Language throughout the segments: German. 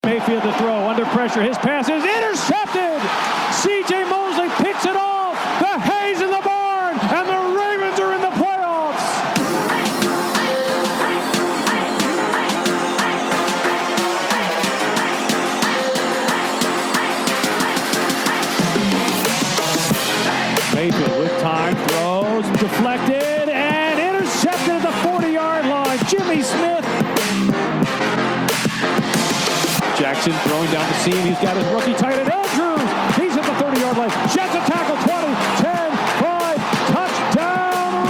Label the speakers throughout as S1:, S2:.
S1: Mayfield to throw, under pressure, his pass is intercepted! C.J. Mosley picks it off! The hay's in the barn, and the Ravens are in the playoffs! Mayfield with time, throws, deflected, and intercepted at the 40-yard line. Jimmy Smith. Jackson throwing down the seam. He's got his rookie tight end, Andrews. He's at the 30-yard line. Jets a tackle, 20, 10, 5, touchdown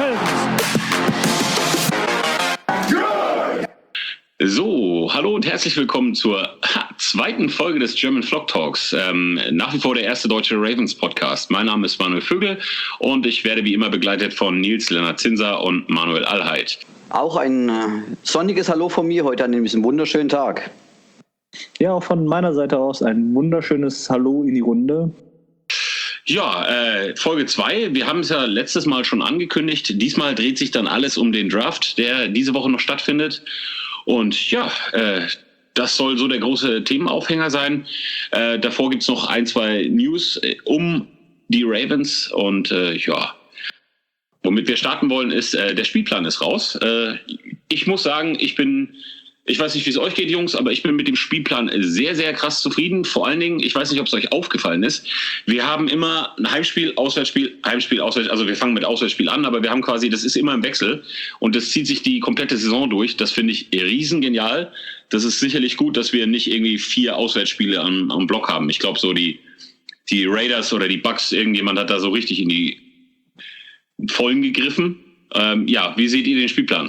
S1: Ravens.
S2: So, hallo und herzlich willkommen zur zweiten Folge des German Flock Talks. Nach wie vor der erste deutsche Ravens-Podcast. Mein Name ist Manuel Vögel und ich werde wie immer begleitet von Nils Lennart-Zinser und Manuel Allheit.
S3: Auch ein sonniges Hallo von mir heute an diesem wunderschönen Tag.
S4: Ja, auch von meiner Seite aus ein wunderschönes Hallo in die Runde.
S2: Ja, Folge 2, wir haben es ja letztes Mal schon angekündigt. Diesmal dreht sich dann alles um den Draft, der diese Woche noch stattfindet. Und ja, das soll so der große Themenaufhänger sein. Davor gibt es noch ein, zwei News um die Ravens. Und ja, womit wir starten wollen, ist, der Spielplan ist raus. Ich muss sagen, ich weiß nicht, wie es euch geht, Jungs, aber ich bin mit dem Spielplan sehr, sehr krass zufrieden. Vor allen Dingen, ich weiß nicht, ob es euch aufgefallen ist, wir haben immer ein Heimspiel, Auswärtsspiel, Heimspiel, Auswärtsspiel. Also wir fangen mit Auswärtsspiel an, aber wir haben quasi, das ist immer im Wechsel und das zieht sich die komplette Saison durch. Das finde ich riesengenial. Das ist sicherlich gut, dass wir nicht irgendwie 4 Auswärtsspiele am Block haben. Ich glaube, so die Raiders oder die Bucks, irgendjemand hat da so richtig in die Vollen gegriffen. Ja, wie seht ihr den Spielplan?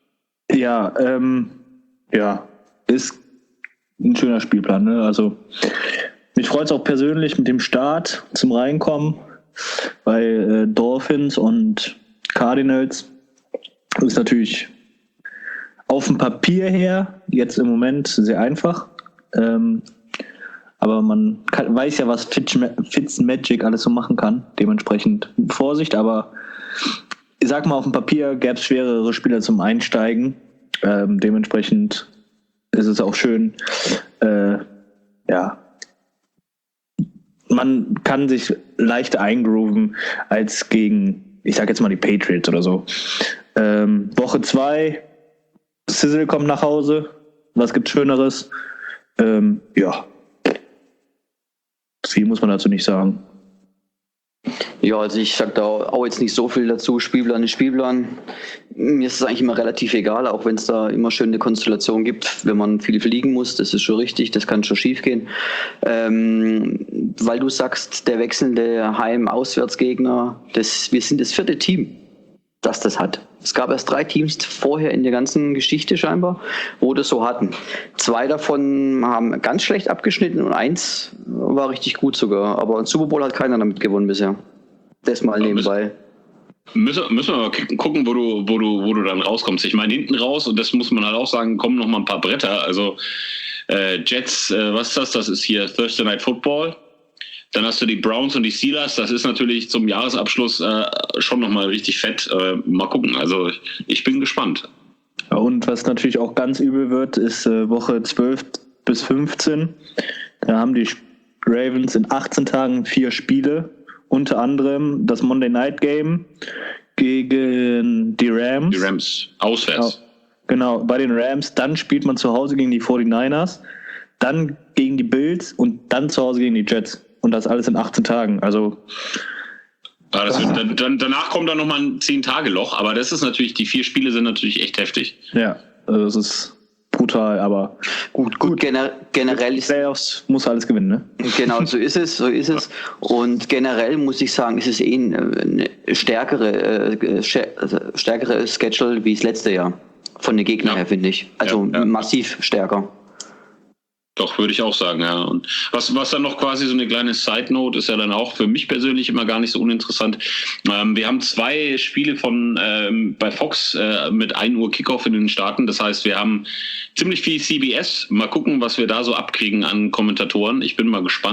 S4: Ja, ist ein schöner Spielplan. Ne? Also mich freut es auch persönlich mit dem Start zum Reinkommen bei Dolphins und Cardinals. Ist natürlich auf dem Papier her jetzt im Moment sehr einfach. Aber man weiß ja, was Fitzmagic alles so machen kann. Dementsprechend Vorsicht. Aber ich sag mal, auf dem Papier gäbe es schwerere Spieler zum Einsteigen. Dementsprechend ist es auch schön, man kann sich leicht eingrooven als gegen, ich sag jetzt mal die Patriots oder so. Woche 2, Sizzle kommt nach Hause, was gibt's Schöneres? Viel muss man dazu nicht sagen.
S3: Ja, also ich sag da auch jetzt nicht so viel dazu. Spielplan ist Spielplan. Mir ist es eigentlich immer relativ egal, auch wenn es da immer schöne Konstellationen gibt, wenn man viel fliegen muss. Das ist schon richtig, das kann schon schief gehen. Weil du sagst, der wechselnde Heim-Auswärtsgegner, wir sind das 4. Team, das hat. Es gab erst 3 Teams vorher in der ganzen Geschichte scheinbar, wo das so hatten. 2 davon haben ganz schlecht abgeschnitten und 1 war richtig gut sogar. Aber ein Super Bowl hat keiner damit gewonnen bisher. Das mal nebenbei.
S2: Müssen wir mal gucken, wo du dann rauskommst. Ich meine, hinten raus, und das muss man halt auch sagen, kommen noch mal ein paar Bretter. Also Jets, was ist das? Das ist hier Thursday Night Football. Dann hast du die Browns und die Steelers. Das ist natürlich zum Jahresabschluss schon nochmal richtig fett. Mal gucken. Also ich bin gespannt.
S4: Und was natürlich auch ganz übel wird, ist Woche 12 bis 15. Da haben die Ravens in 18 Tagen 4 Spiele. Unter anderem das Monday Night Game gegen die Rams.
S2: Die Rams, auswärts.
S4: Genau, bei den Rams. Dann spielt man zu Hause gegen die 49ers. Dann gegen die Bills und dann zu Hause gegen die Jets. Und das alles in 18 Tagen. Also
S2: danach kommt dann nochmal ein 10-Tage-Loch. Aber das ist natürlich, die 4 Spiele sind natürlich echt heftig.
S4: Ja, also das ist brutal, aber
S3: gut generell ist
S4: Playoffs muss alles gewinnen, ne?
S3: Genau, so ist es. Und generell muss ich sagen, ist es eine stärkere Schedule wie das letzte Jahr. Von den Gegnern her, finde ich. Also massiv stärker.
S2: Doch, würde ich auch sagen, ja. Und was dann noch quasi so eine kleine Side-Note ist ja dann auch für mich persönlich immer gar nicht so uninteressant. Wir haben 2 Spiele bei Fox mit 1 Uhr Kickoff in den Staaten. Das heißt, wir haben ziemlich viel CBS. Mal gucken, was wir da so abkriegen an Kommentatoren. Ich bin mal gespannt.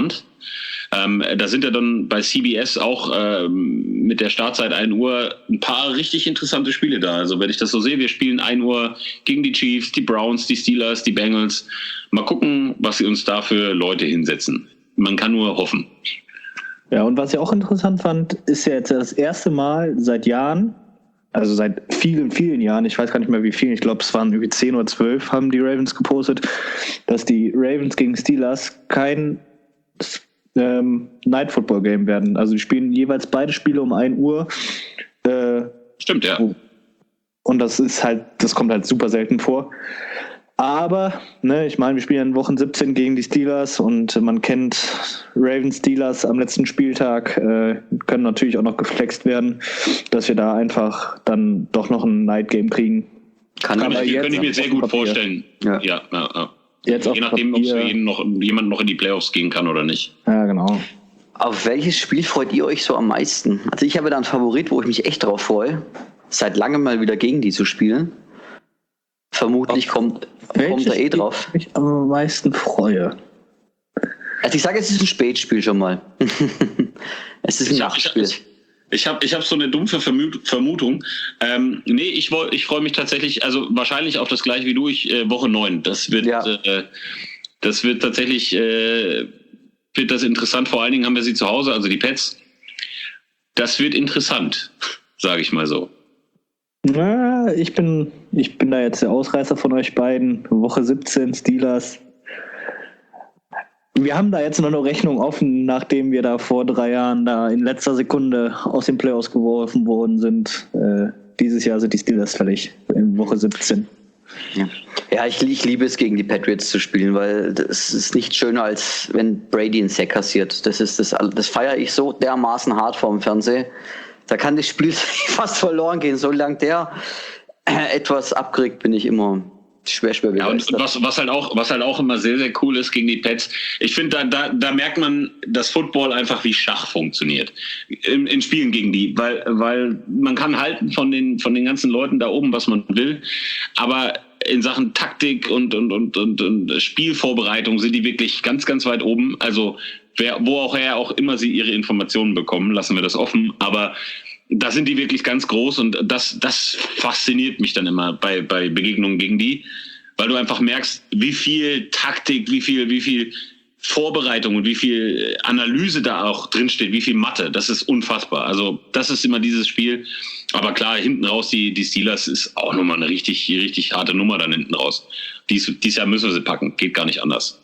S2: Da sind ja dann bei CBS auch mit der Startzeit 1 Uhr ein paar richtig interessante Spiele da. Also wenn ich das so sehe, wir spielen 1 Uhr gegen die Chiefs, die Browns, die Steelers, die Bengals. Mal gucken, was sie uns da für Leute hinsetzen. Man kann nur hoffen.
S4: Ja, und was ich auch interessant fand, ist ja jetzt das erste Mal seit Jahren, also seit vielen, vielen Jahren, ich weiß gar nicht mehr wie vielen, ich glaube es waren irgendwie 10 oder 12, haben die Ravens gepostet, dass die Ravens gegen Steelers kein Night Football Game werden. Also die spielen jeweils beide Spiele um 1 Uhr.
S2: Stimmt, ja.
S4: Und das kommt halt super selten vor. Aber, ich meine, wir spielen in Wochen 17 gegen die Steelers und man kennt Ravens Steelers am letzten Spieltag, können natürlich auch noch geflext werden, dass wir da einfach dann doch noch ein Night Game kriegen.
S2: Könnte ich mir sehr gut vorstellen. Ja.
S4: Jetzt
S2: je nachdem, ob jemand noch in die Playoffs gehen kann oder nicht.
S4: Ja, genau.
S3: Auf welches Spiel freut ihr euch so am meisten? Also ich habe da einen Favorit, wo ich mich echt drauf freue, seit langem mal wieder gegen die zu spielen. Vermutlich kommt er drauf.
S4: Ich mich am meisten freue.
S3: Also ich sage, es ist ein Spätspiel schon mal. Es ist ein Nachtspiel.
S2: Ich hab so eine dumpfe Vermutung. Ich freue mich tatsächlich, also wahrscheinlich auf das gleiche wie du, Woche 9. Das wird tatsächlich wird das interessant. Vor allen Dingen haben wir sie zu Hause, also die Pets. Das wird interessant, sage ich mal so.
S4: Na, ich bin da jetzt der Ausreißer von euch beiden. Woche 17 Steelers. Wir haben da jetzt noch eine Rechnung offen, nachdem wir da vor 3 Jahren da in letzter Sekunde aus den Playoffs geworfen worden sind. Dieses Jahr sind die Steelers fällig in Woche 17.
S3: Ja, ich liebe es, gegen die Patriots zu spielen, weil das ist nicht schöner, als wenn Brady einen Sack kassiert. Das feiere ich so dermaßen hart vorm Fernsehen. Da kann das Spiel fast verloren gehen. Solange der etwas abkriegt, bin ich immer schwer begeistert.
S2: Ja, und was halt auch immer sehr, sehr cool ist gegen die Pets, ich finde, da merkt man, dass Football einfach wie Schach funktioniert. In Spielen gegen die, weil man kann halten von den ganzen Leuten da oben, was man will, aber in Sachen Taktik und Spielvorbereitung sind die wirklich ganz, ganz weit oben. Also woher auch immer sie ihre Informationen bekommen, lassen wir das offen, aber da sind die wirklich ganz groß und das fasziniert mich dann immer bei Begegnungen gegen die, weil du einfach merkst, wie viel Taktik, wie viel Vorbereitung und wie viel Analyse da auch drinsteht, wie viel Mathe, das ist unfassbar. Also das ist immer dieses Spiel, aber klar, hinten raus, die Steelers ist auch nochmal eine richtig, richtig harte Nummer dann hinten raus. Dies Jahr müssen wir sie packen, geht gar nicht anders.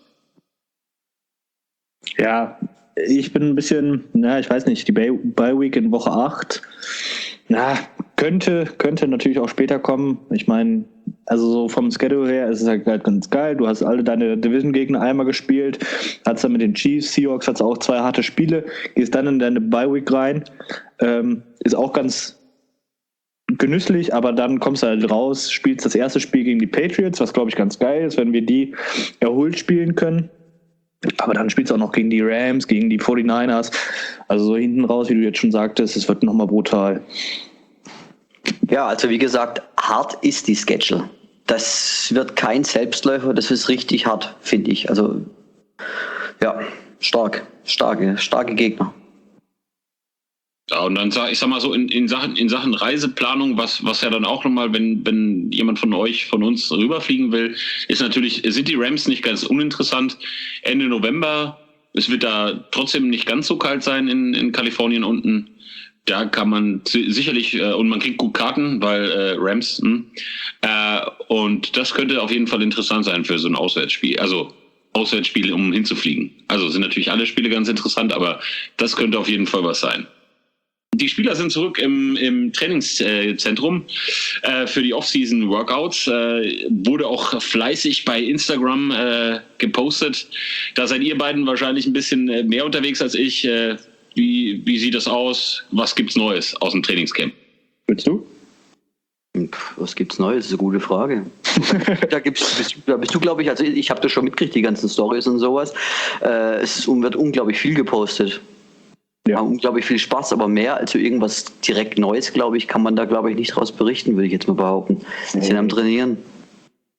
S4: Ja, ich bin ein bisschen, ich weiß nicht, die Bye-Week in Woche 8, könnte natürlich auch später kommen. Ich meine, also so vom Schedule her ist es halt ganz geil. Du hast alle deine Division-Gegner einmal gespielt, hast dann mit den Chiefs, Seahawks, hast auch 2 harte Spiele, gehst dann in deine Bye-Week rein, ist auch ganz genüsslich, aber dann kommst du halt raus, spielst das erste Spiel gegen die Patriots, was glaube ich ganz geil ist, wenn wir die erholt spielen können. Aber dann spielst du auch noch gegen die Rams, gegen die 49ers. Also so hinten raus, wie du jetzt schon sagtest, es wird nochmal brutal.
S3: Ja, also wie gesagt, hart ist die Schedule. Das wird kein Selbstläufer, das ist richtig hart, finde ich. Also ja, starke Gegner.
S2: Ja, und dann ich sag mal so in Sachen Reiseplanung, was ja dann auch nochmal, wenn jemand von uns rüberfliegen will, sind die Rams nicht ganz uninteressant. Ende November, es wird da trotzdem nicht ganz so kalt sein in Kalifornien unten. Da kann man sicherlich, und man kriegt gut Karten, weil Rams, und das könnte auf jeden Fall interessant sein für so ein Auswärtsspiel. Also Auswärtsspiele, um hinzufliegen. Also sind natürlich alle Spiele ganz interessant, aber das könnte auf jeden Fall was sein. Die Spieler sind zurück im Trainingszentrum für die Off-Season-Workouts. Wurde auch fleißig bei Instagram gepostet. Da seid ihr beiden wahrscheinlich ein bisschen mehr unterwegs als ich. Wie sieht das aus? Was gibt's Neues aus dem Trainingscamp?
S4: Willst du?
S3: Was gibt's Neues? Das ist eine gute Frage. Da bist du, glaube ich, also ich habe das schon mitgekriegt, die ganzen Stories und sowas. Es wird unglaublich viel gepostet. Ja, unglaublich viel Spaß, aber mehr als so irgendwas direkt Neues, glaube ich, kann man da, glaube ich, nicht draus berichten, würde ich jetzt mal behaupten. Sie sind am Trainieren.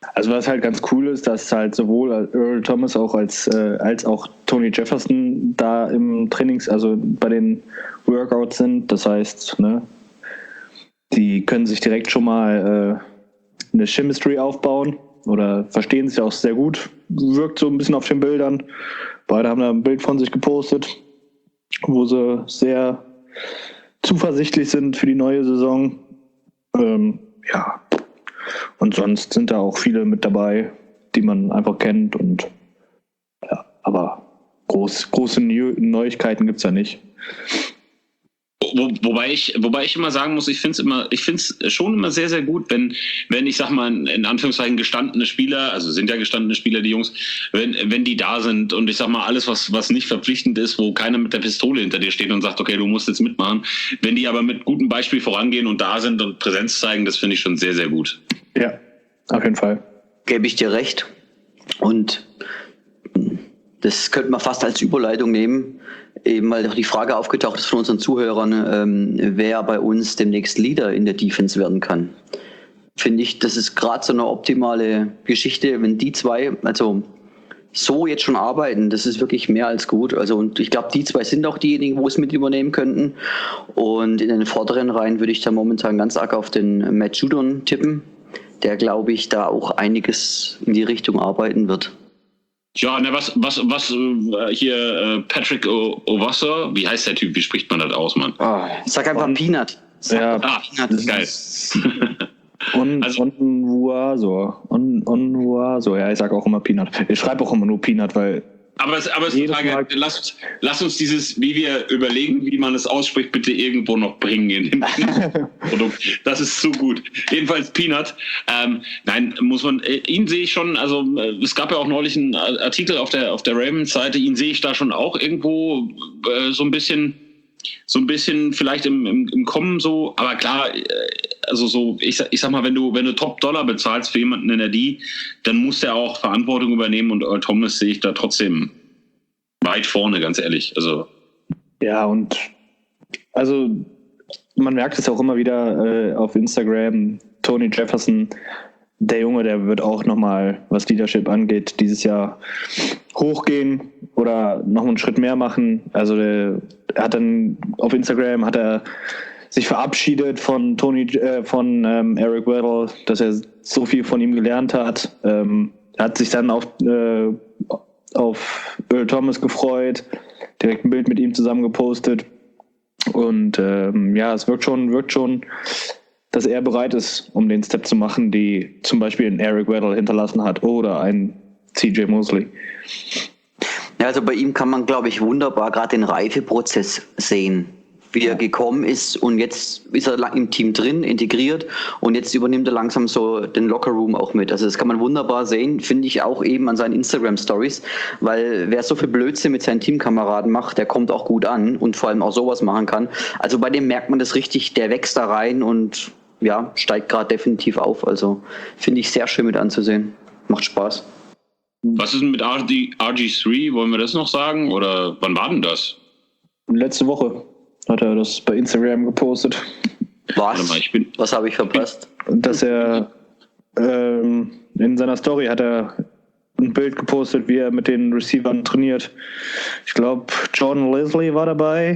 S4: Also was halt ganz cool ist, dass halt sowohl Earl Thomas auch als auch Tony Jefferson da im also bei den Workouts sind. Das heißt, ne, die können sich direkt schon mal eine Chemistry aufbauen oder verstehen sich auch sehr gut. Wirkt so ein bisschen auf den Bildern. Beide haben da ein Bild von sich gepostet, wo sie sehr zuversichtlich sind für die neue Saison. Ja. Und sonst sind da auch viele mit dabei, die man einfach kennt. Und ja, aber große Neuigkeiten gibt es ja nicht.
S2: Wobei ich immer sagen muss, ich finde es schon immer sehr, sehr gut, wenn ich sag mal in Anführungszeichen gestandene Spieler, also sind ja gestandene Spieler, die Jungs, wenn die da sind und ich sag mal alles, was nicht verpflichtend ist, wo keiner mit der Pistole hinter dir steht und sagt, okay, du musst jetzt mitmachen, wenn die aber mit gutem Beispiel vorangehen und da sind und Präsenz zeigen, das finde ich schon sehr, sehr gut.
S4: Ja, auf jeden Fall.
S3: Gebe ich dir recht. Und das könnte man fast als Überleitung nehmen, eben weil doch die Frage aufgetaucht ist von unseren Zuhörern, wer bei uns demnächst Leader in der Defense werden kann. Finde ich, das ist gerade so eine optimale Geschichte, wenn die zwei, also so jetzt schon arbeiten, das ist wirklich mehr als gut. Also und ich glaube, die zwei sind auch diejenigen, wo es mit übernehmen könnten. Und in den vorderen Reihen würde ich da momentan ganz arg auf den Matt Judon tippen, der, glaube ich, da auch einiges in die Richtung arbeiten wird.
S2: Ja, ne, was hier Patrick O'Wasser, wie heißt der Typ, wie spricht man das aus, Mann?
S3: Sag einfach Peanut.
S2: Peanut ist geil.
S4: Onwuaso, ja, ich sag auch immer Peanut. Ich schreibe auch immer nur Peanut, weil...
S2: Aber es ist total geil. Lass uns dieses, wie wir überlegen, wie man es ausspricht, bitte irgendwo noch bringen in dem Produkt. Das ist so gut. Jedenfalls Peanut. Nein, ihn sehe ich schon, also es gab ja auch neulich einen Artikel auf der Ravens-Seite, ihn sehe ich da schon auch irgendwo so ein bisschen vielleicht im Kommen so, aber klar, also so, ich sag mal, wenn du Top-Dollar bezahlst für jemanden in der D, dann muss der auch Verantwortung übernehmen und Earl Thomas sehe ich da trotzdem weit vorne, ganz ehrlich. Also.
S4: Ja, und also man merkt es auch immer wieder auf Instagram, Tony Jefferson, der Junge, der wird auch nochmal, was Leadership angeht, dieses Jahr hochgehen oder noch einen Schritt mehr machen. Also er hat dann auf Instagram sich verabschiedet von Eric Weddle, dass er so viel von ihm gelernt hat. Er hat sich dann auf Earl Thomas gefreut, direkt ein Bild mit ihm zusammen gepostet. Und ja, es wirkt schon, dass er bereit ist, um den Step zu machen, die zum Beispiel ein Eric Weddle hinterlassen hat oder ein CJ Mosley.
S3: Ja, also bei ihm kann man, glaube ich, wunderbar gerade den Reifeprozess sehen, wie er gekommen ist und jetzt ist er im Team drin, integriert und jetzt übernimmt er langsam so den Lockerroom auch mit. Also das kann man wunderbar sehen, finde ich auch eben an seinen Instagram-Stories, weil wer so viel Blödsinn mit seinen Teamkameraden macht, der kommt auch gut an und vor allem auch sowas machen kann. Also bei dem merkt man das richtig, der wächst da rein und ja, steigt gerade definitiv auf. Also finde ich sehr schön mit anzusehen. Macht Spaß.
S2: Was ist denn mit RG3? Wollen wir das noch sagen? Oder wann war denn das?
S4: Letzte Woche hat er das bei Instagram gepostet.
S3: Was habe ich verpasst?
S4: Dass er in seiner Story hat er ein Bild gepostet, wie er mit den Receivern trainiert. Ich glaube, John Leslie war dabei.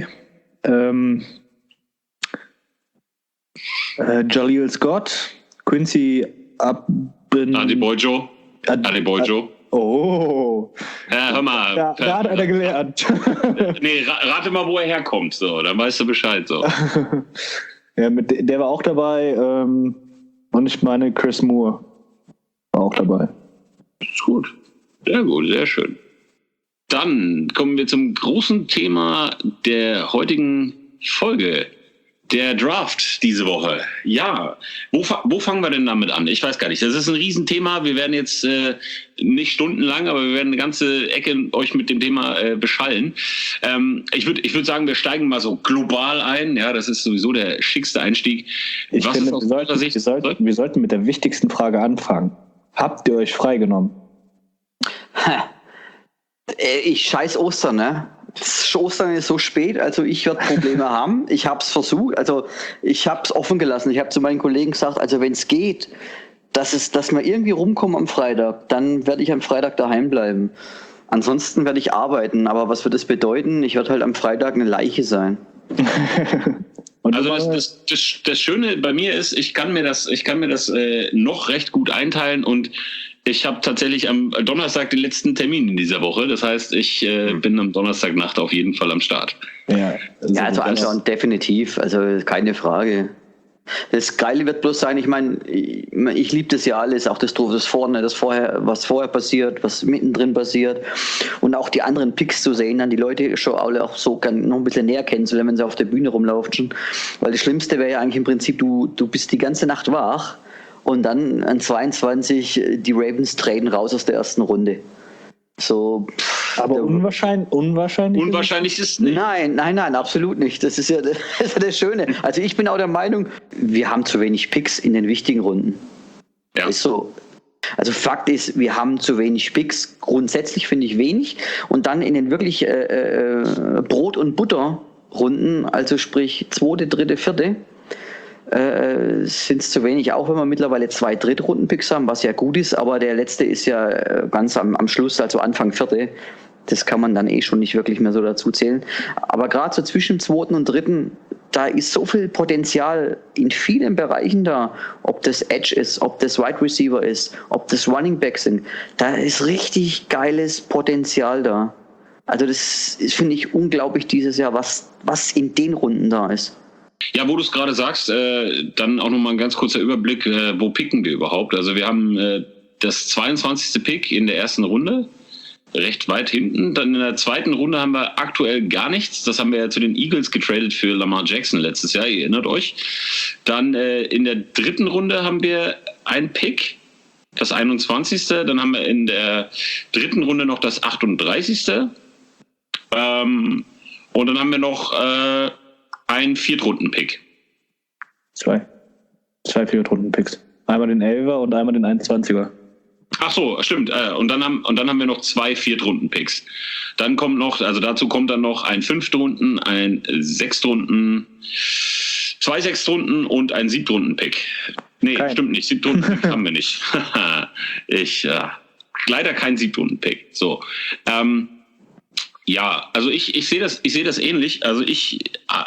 S4: Jaleel Scott, Quincy
S2: Adebojo.
S4: Oh.
S2: Ja, hör mal.
S4: Da hat er gelernt.
S2: Nee, rate mal, wo er herkommt, so, dann weißt du Bescheid. So.
S4: Ja, der war auch dabei. Und ich meine, Chris Moore war auch dabei.
S2: Ist gut. Sehr gut, sehr schön. Dann kommen wir zum großen Thema der heutigen Folge. Der Draft diese Woche. Ja, wo fangen wir denn damit an? Ich weiß gar nicht. Das ist ein Riesenthema. Wir werden jetzt nicht stundenlang, aber wir werden eine ganze Ecke euch mit dem Thema beschallen. Ich würd sagen, wir steigen mal so global ein. Ja, das ist sowieso der schickste Einstieg.
S4: Wir sollten mit der wichtigsten Frage anfangen. Habt ihr euch freigenommen?
S3: Ich scheiß Ostern, ne? Ostern ist so spät, also ich werde Probleme haben. Ich habe es versucht, also ich habe es offen gelassen. Ich habe zu meinen Kollegen gesagt, also wenn es geht, dass wir irgendwie rumkommen am Freitag. Dann werde ich am Freitag daheim bleiben. Ansonsten werde ich arbeiten. Aber was wird das bedeuten? Ich werde halt am Freitag eine Leiche sein.
S2: Also das Schöne bei mir ist, ich kann mir das noch recht gut einteilen und ich habe tatsächlich am Donnerstag den letzten Termin in dieser Woche. Das heißt, ich bin am Donnerstagnacht auf jeden Fall am Start.
S3: Ja, also anschauen definitiv, also keine Frage. Das Geile wird bloß sein, ich meine, ich liebe das ja alles, auch das vorne, was vorher passiert, was mittendrin passiert und auch die anderen Picks zu sehen, dann die Leute schon alle auch so noch ein bisschen näher kennenzulernen, wenn sie auf der Bühne rumlaufen. Weil das Schlimmste wäre ja eigentlich im Prinzip, du bist die ganze Nacht wach und dann an 22 die Ravens traden raus aus der ersten Runde. So,
S4: aber unwahrscheinlich ist es nicht.
S3: Nein, absolut nicht. Das ist ja das Schöne. Also ich bin auch der Meinung, wir haben zu wenig Picks in den wichtigen Runden.
S2: Ja.
S3: Ist so. Also Fakt ist, wir haben zu wenig Picks. Grundsätzlich finde ich wenig. Und dann in den wirklich Brot- und Butter-Runden, also sprich 2., 3., 4., sind es zu wenig, auch wenn wir mittlerweile 2 Drittrunden-Picks haben, was ja gut ist, aber der letzte ist ja ganz am Schluss, also Anfang 4. Das kann man dann schon nicht wirklich mehr so dazu zählen. Aber gerade so zwischen 2. und 3., da ist so viel Potenzial in vielen Bereichen da, ob das Edge ist, ob das Wide Receiver ist, ob das Running Back sind. Da ist richtig geiles Potenzial da. Also das ist, finde ich, unglaublich dieses Jahr, was in den Runden da ist.
S2: Ja, wo du es gerade sagst, dann auch nochmal ein ganz kurzer Überblick, wo picken wir überhaupt? Also wir haben das 22. Pick in der ersten Runde, recht weit hinten. Dann in der zweiten Runde haben wir aktuell gar nichts. Das haben wir ja zu den Eagles getradet für Lamar Jackson letztes Jahr, ihr erinnert euch. Dann in der dritten Runde haben wir einen Pick, das 21. Dann haben wir in der dritten Runde noch das 38. Und dann haben wir noch ein Viertrunden-Pick.
S4: Zwei Viertrunden-Picks. Einmal den 11er und einmal den 21er.
S2: Ach so, stimmt. Und dann haben wir noch 2 Viertrunden-Picks. Dann kommt noch, also dazu kommt dann noch ein Fünftrunden, ein Sechstrunden, 2 Sechstrunden und ein Siebtrunden-Pick. Nee, stimmt nicht. Siebtrunden-Pick haben wir nicht. Leider kein Siebtrunden-Pick. So. Ja, also ich sehe das ähnlich. Also ich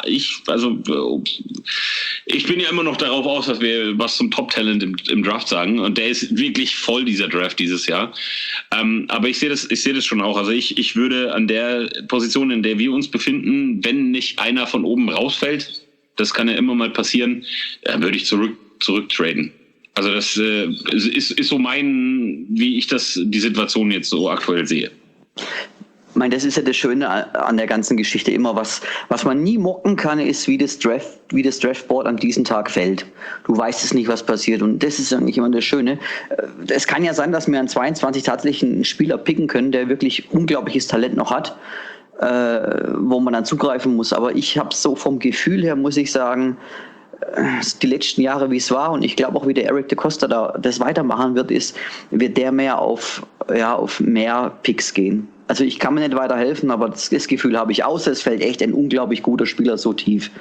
S2: bin ja immer noch darauf aus, dass wir was zum Top-Talent im Draft sagen. Und der ist wirklich voll, dieser Draft dieses Jahr. Aber ich sehe das schon auch. Also ich würde an der Position, in der wir uns befinden, wenn nicht einer von oben rausfällt, das kann ja immer mal passieren, würde ich zurücktraden. Also das ist so wie ich die Situation jetzt so aktuell sehe.
S3: Ich meine, das ist ja das Schöne an der ganzen Geschichte immer, was man nie mocken kann, ist, wie das Draftboard an diesem Tag fällt. Du weißt es nicht, was passiert, und das ist eigentlich immer das Schöne. Es kann ja sein, dass wir an 22 tatsächlich einen Spieler picken können, der wirklich unglaubliches Talent noch hat, wo man dann zugreifen muss. Aber ich habe so vom Gefühl her, muss ich sagen, die letzten Jahre, wie es war, und ich glaube auch, wie der Eric DeCosta da das weitermachen wird der mehr auf mehr Picks gehen. Also ich kann mir nicht weiterhelfen, aber das Gefühl habe ich, außer es fällt echt ein unglaublich guter Spieler so tief.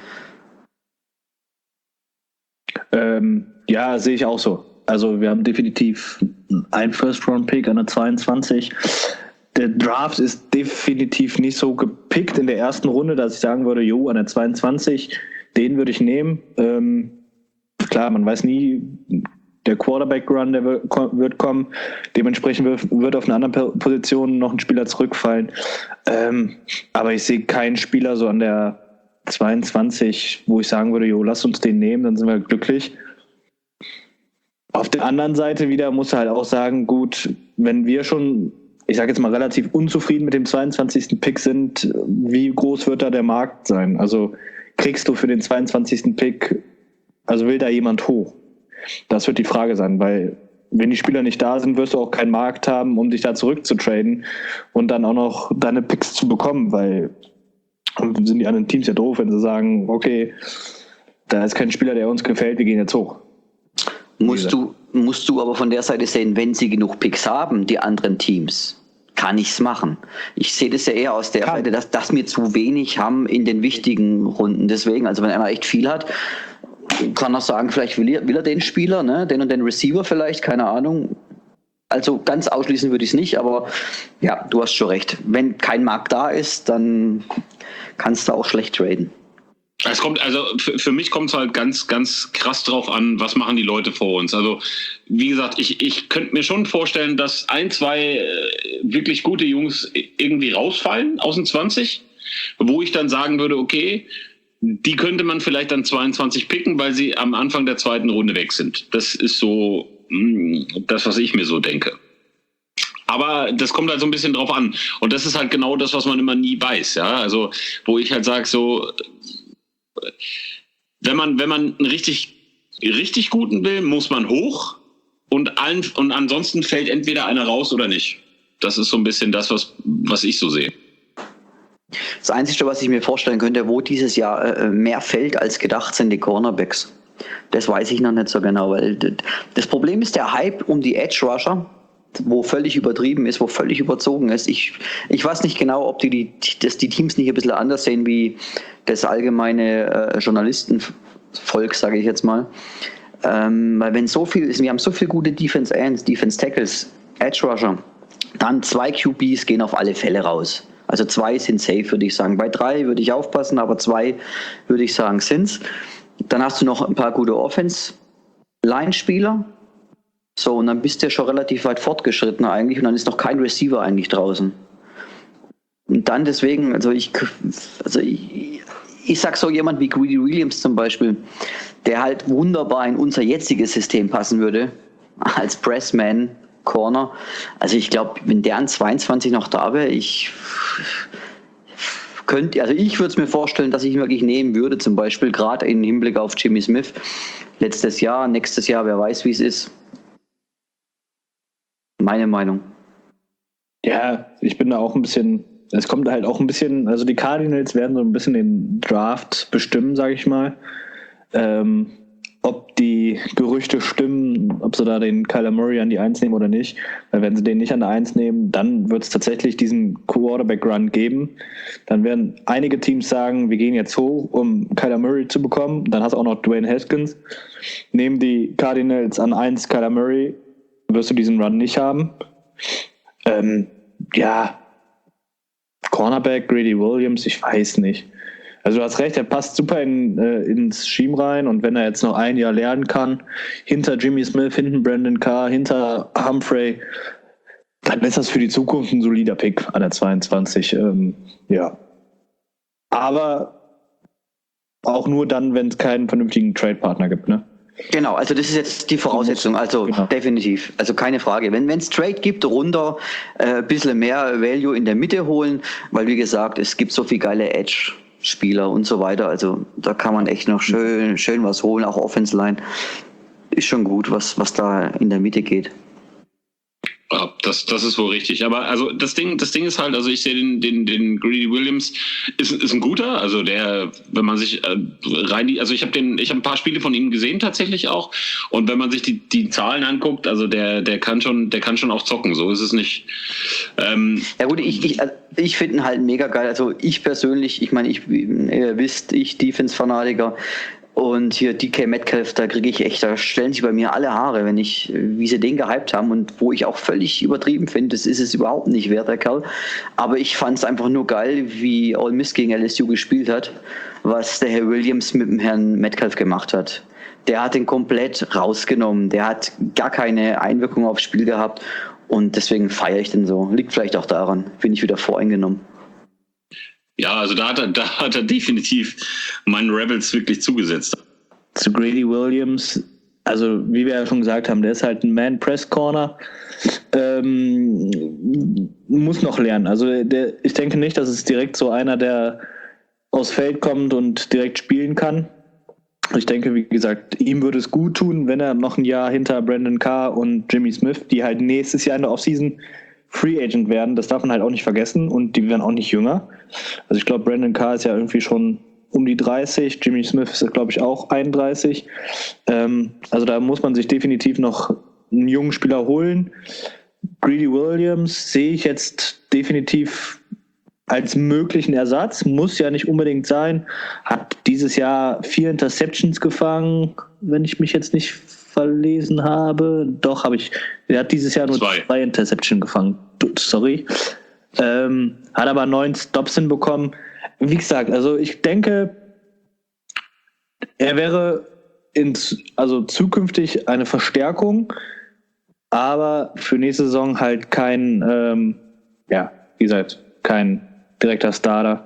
S4: Ja, sehe ich auch so. Also wir haben definitiv einen First-Round-Pick an der 22. Der Draft ist definitiv nicht so gepickt in der ersten Runde, dass ich sagen würde, an der 22, den würde ich nehmen. Klar, man weiß nie, der Quarterback-Run, der wird kommen. Dementsprechend wird auf einer anderen Position noch ein Spieler zurückfallen. Aber ich sehe keinen Spieler so an der 22, wo ich sagen würde, lass uns den nehmen, dann sind wir glücklich. Auf der anderen Seite wieder muss er halt auch sagen, gut, wenn wir schon, ich sage jetzt mal, relativ unzufrieden mit dem 22. Pick sind, wie groß wird da der Markt sein? Also kriegst du für den 22. Pick, also will da jemand hoch? Das wird die Frage sein, weil wenn die Spieler nicht da sind, wirst du auch keinen Markt haben, um dich da zurückzutraden und dann auch noch deine Picks zu bekommen, weil sind die anderen Teams ja doof, wenn sie sagen, okay, da ist kein Spieler, der uns gefällt, wir gehen jetzt hoch.
S3: Musst du aber von der Seite sehen, wenn sie genug Picks haben, die anderen Teams, kann ich's machen. Ich sehe das ja eher aus der Seite, dass wir zu wenig haben in den wichtigen Runden. Deswegen, also wenn einer echt viel hat, kann er sagen, vielleicht will er den Spieler, ne? Den und den Receiver vielleicht, keine Ahnung. Also ganz ausschließen würde ich es nicht, aber ja, du hast schon recht. Wenn kein Markt da ist, dann kannst du auch schlecht traden.
S2: Es kommt, also für mich kommt es halt ganz, ganz krass drauf an, was machen die Leute vor uns. Also, wie gesagt, ich könnte mir schon vorstellen, dass 1, 2 wirklich gute Jungs irgendwie rausfallen aus den 20, wo ich dann sagen würde, okay, die könnte man vielleicht dann 22 picken, weil sie am Anfang der 2. Runde weg sind. Das ist so das, was ich mir so denke. Aber das kommt halt so ein bisschen drauf an. Und das ist halt genau das, was man immer nie weiß. Ja? Also, wo ich halt sage, so, wenn man einen richtig, richtig guten will, muss man hoch und ansonsten fällt entweder einer raus oder nicht. Das ist so ein bisschen das, was ich so sehe.
S3: Das Einzige, was ich mir vorstellen könnte, wo dieses Jahr mehr fällt als gedacht, sind die Cornerbacks. Das weiß ich noch nicht so genau, weil das Problem ist der Hype um die Edge Rusher, wo völlig übertrieben ist, wo völlig überzogen ist. Ich weiß nicht genau, ob die Teams nicht ein bisschen anders sehen wie das allgemeine Journalistenvolk, sage ich jetzt mal. Weil wenn so viel ist, wir haben so viele gute Defense Ends, Defense Tackles, Edge Rusher, dann 2 QBs gehen auf alle Fälle raus. Also 2 sind safe, würde ich sagen. Bei 3 würde ich aufpassen, aber 2 würde ich sagen sind's. Dann hast du noch ein paar gute Offense-Line-Spieler. So, und dann bist du ja schon relativ weit fortgeschritten eigentlich und dann ist noch kein Receiver eigentlich draußen. Und dann deswegen, ich sag so jemand wie Greedy Williams zum Beispiel, der halt wunderbar in unser jetziges System passen würde, als Pressman, Corner. Also ich glaube, wenn der an 22 noch da wäre, ich würde es mir vorstellen, dass ich ihn wirklich nehmen würde, zum Beispiel gerade im Hinblick auf Jimmy Smith. Nächstes Jahr, wer weiß, wie es ist. Meine Meinung.
S4: Ja, ich bin da auch ein bisschen, es kommt halt auch ein bisschen, also die Cardinals werden so ein bisschen den Draft bestimmen, sage ich mal. Ob die Gerüchte stimmen, ob sie da den Kyler Murray an die 1 nehmen oder nicht. Weil wenn sie den nicht an der 1 nehmen, dann wird es tatsächlich diesen Quarterback-Run geben. Dann werden einige Teams sagen, wir gehen jetzt hoch, um Kyler Murray zu bekommen. Dann hast du auch noch Dwayne Haskins. Nehmen die Cardinals an 1 Kyler Murray, wirst du diesen Run nicht haben. Cornerback, Greedy Williams, ich weiß nicht. Also du hast recht, er passt super ins Scheme rein und wenn er jetzt noch ein Jahr lernen kann, hinter Jimmy Smith, hinten Brandon Carr, hinter Humphrey, dann ist das für die Zukunft ein solider Pick an der 22. Aber auch nur dann, wenn es keinen vernünftigen Trade-Partner gibt, ne?
S3: Genau, also das ist jetzt die Voraussetzung, also genau. Definitiv, also keine Frage. Wenn es Trade gibt, runter ein bisschen mehr Value in der Mitte holen, weil wie gesagt, es gibt so viel geile Edge-Spieler und so weiter, also da kann man echt noch schön was holen, auch Offense Line. Ist schon gut, was da in der Mitte geht.
S2: Ja, das ist wohl richtig. Aber also das Ding ist halt, also ich sehe den Greedy Williams ist ein guter, also der, wenn man sich also ich habe ein paar Spiele von ihm gesehen tatsächlich auch, und wenn man sich die Zahlen anguckt, also der kann schon auch zocken, so ist es nicht.
S3: Ja gut, ich finde ihn halt mega geil. Also ich persönlich, ich meine, ihr wisst, ich Defense-Fanatiker. Und hier DK Metcalf, da stellen sich bei mir alle Haare, wie sie den gehypt haben und wo ich auch völlig übertrieben finde, das ist es überhaupt nicht wert, der Kerl. Aber ich fand es einfach nur geil, wie Ole Miss gegen LSU gespielt hat, was der Herr Williams mit dem Herrn Metcalf gemacht hat. Der hat den komplett rausgenommen, der hat gar keine Einwirkung aufs Spiel gehabt und deswegen feiere ich den so. Liegt vielleicht auch daran, bin ich wieder voreingenommen.
S2: Ja, also da hat er definitiv meinen Rebels wirklich zugesetzt.
S4: Zu Greedy Williams, also wie wir ja schon gesagt haben, der ist halt ein Man-Press-Corner. Muss noch lernen. Also ich denke nicht, dass es direkt so einer, der aufs Feld kommt und direkt spielen kann. Ich denke, wie gesagt, ihm würde es gut tun, wenn er noch ein Jahr hinter Brandon Carr und Jimmy Smith, die halt nächstes Jahr in der Offseason Free Agent werden, das darf man halt auch nicht vergessen, und die werden auch nicht jünger. Also ich glaube, Brandon Carr ist ja irgendwie schon um die 30, Jimmy Smith ist, glaube ich, auch 31. Also da muss man sich definitiv noch einen jungen Spieler holen. Greedy Williams sehe ich jetzt definitiv als möglichen Ersatz, muss ja nicht unbedingt sein, hat dieses Jahr 4 Interceptions gefangen, wenn ich mich jetzt nicht verlesen habe. Doch, habe ich. Er hat dieses Jahr nur 2 Interceptions gefangen. Sorry. Hat aber 9 Stops hinbekommen. Wie gesagt, also ich denke, er wäre zukünftig eine Verstärkung, aber für nächste Saison halt kein, wie gesagt, kein direkter Starter.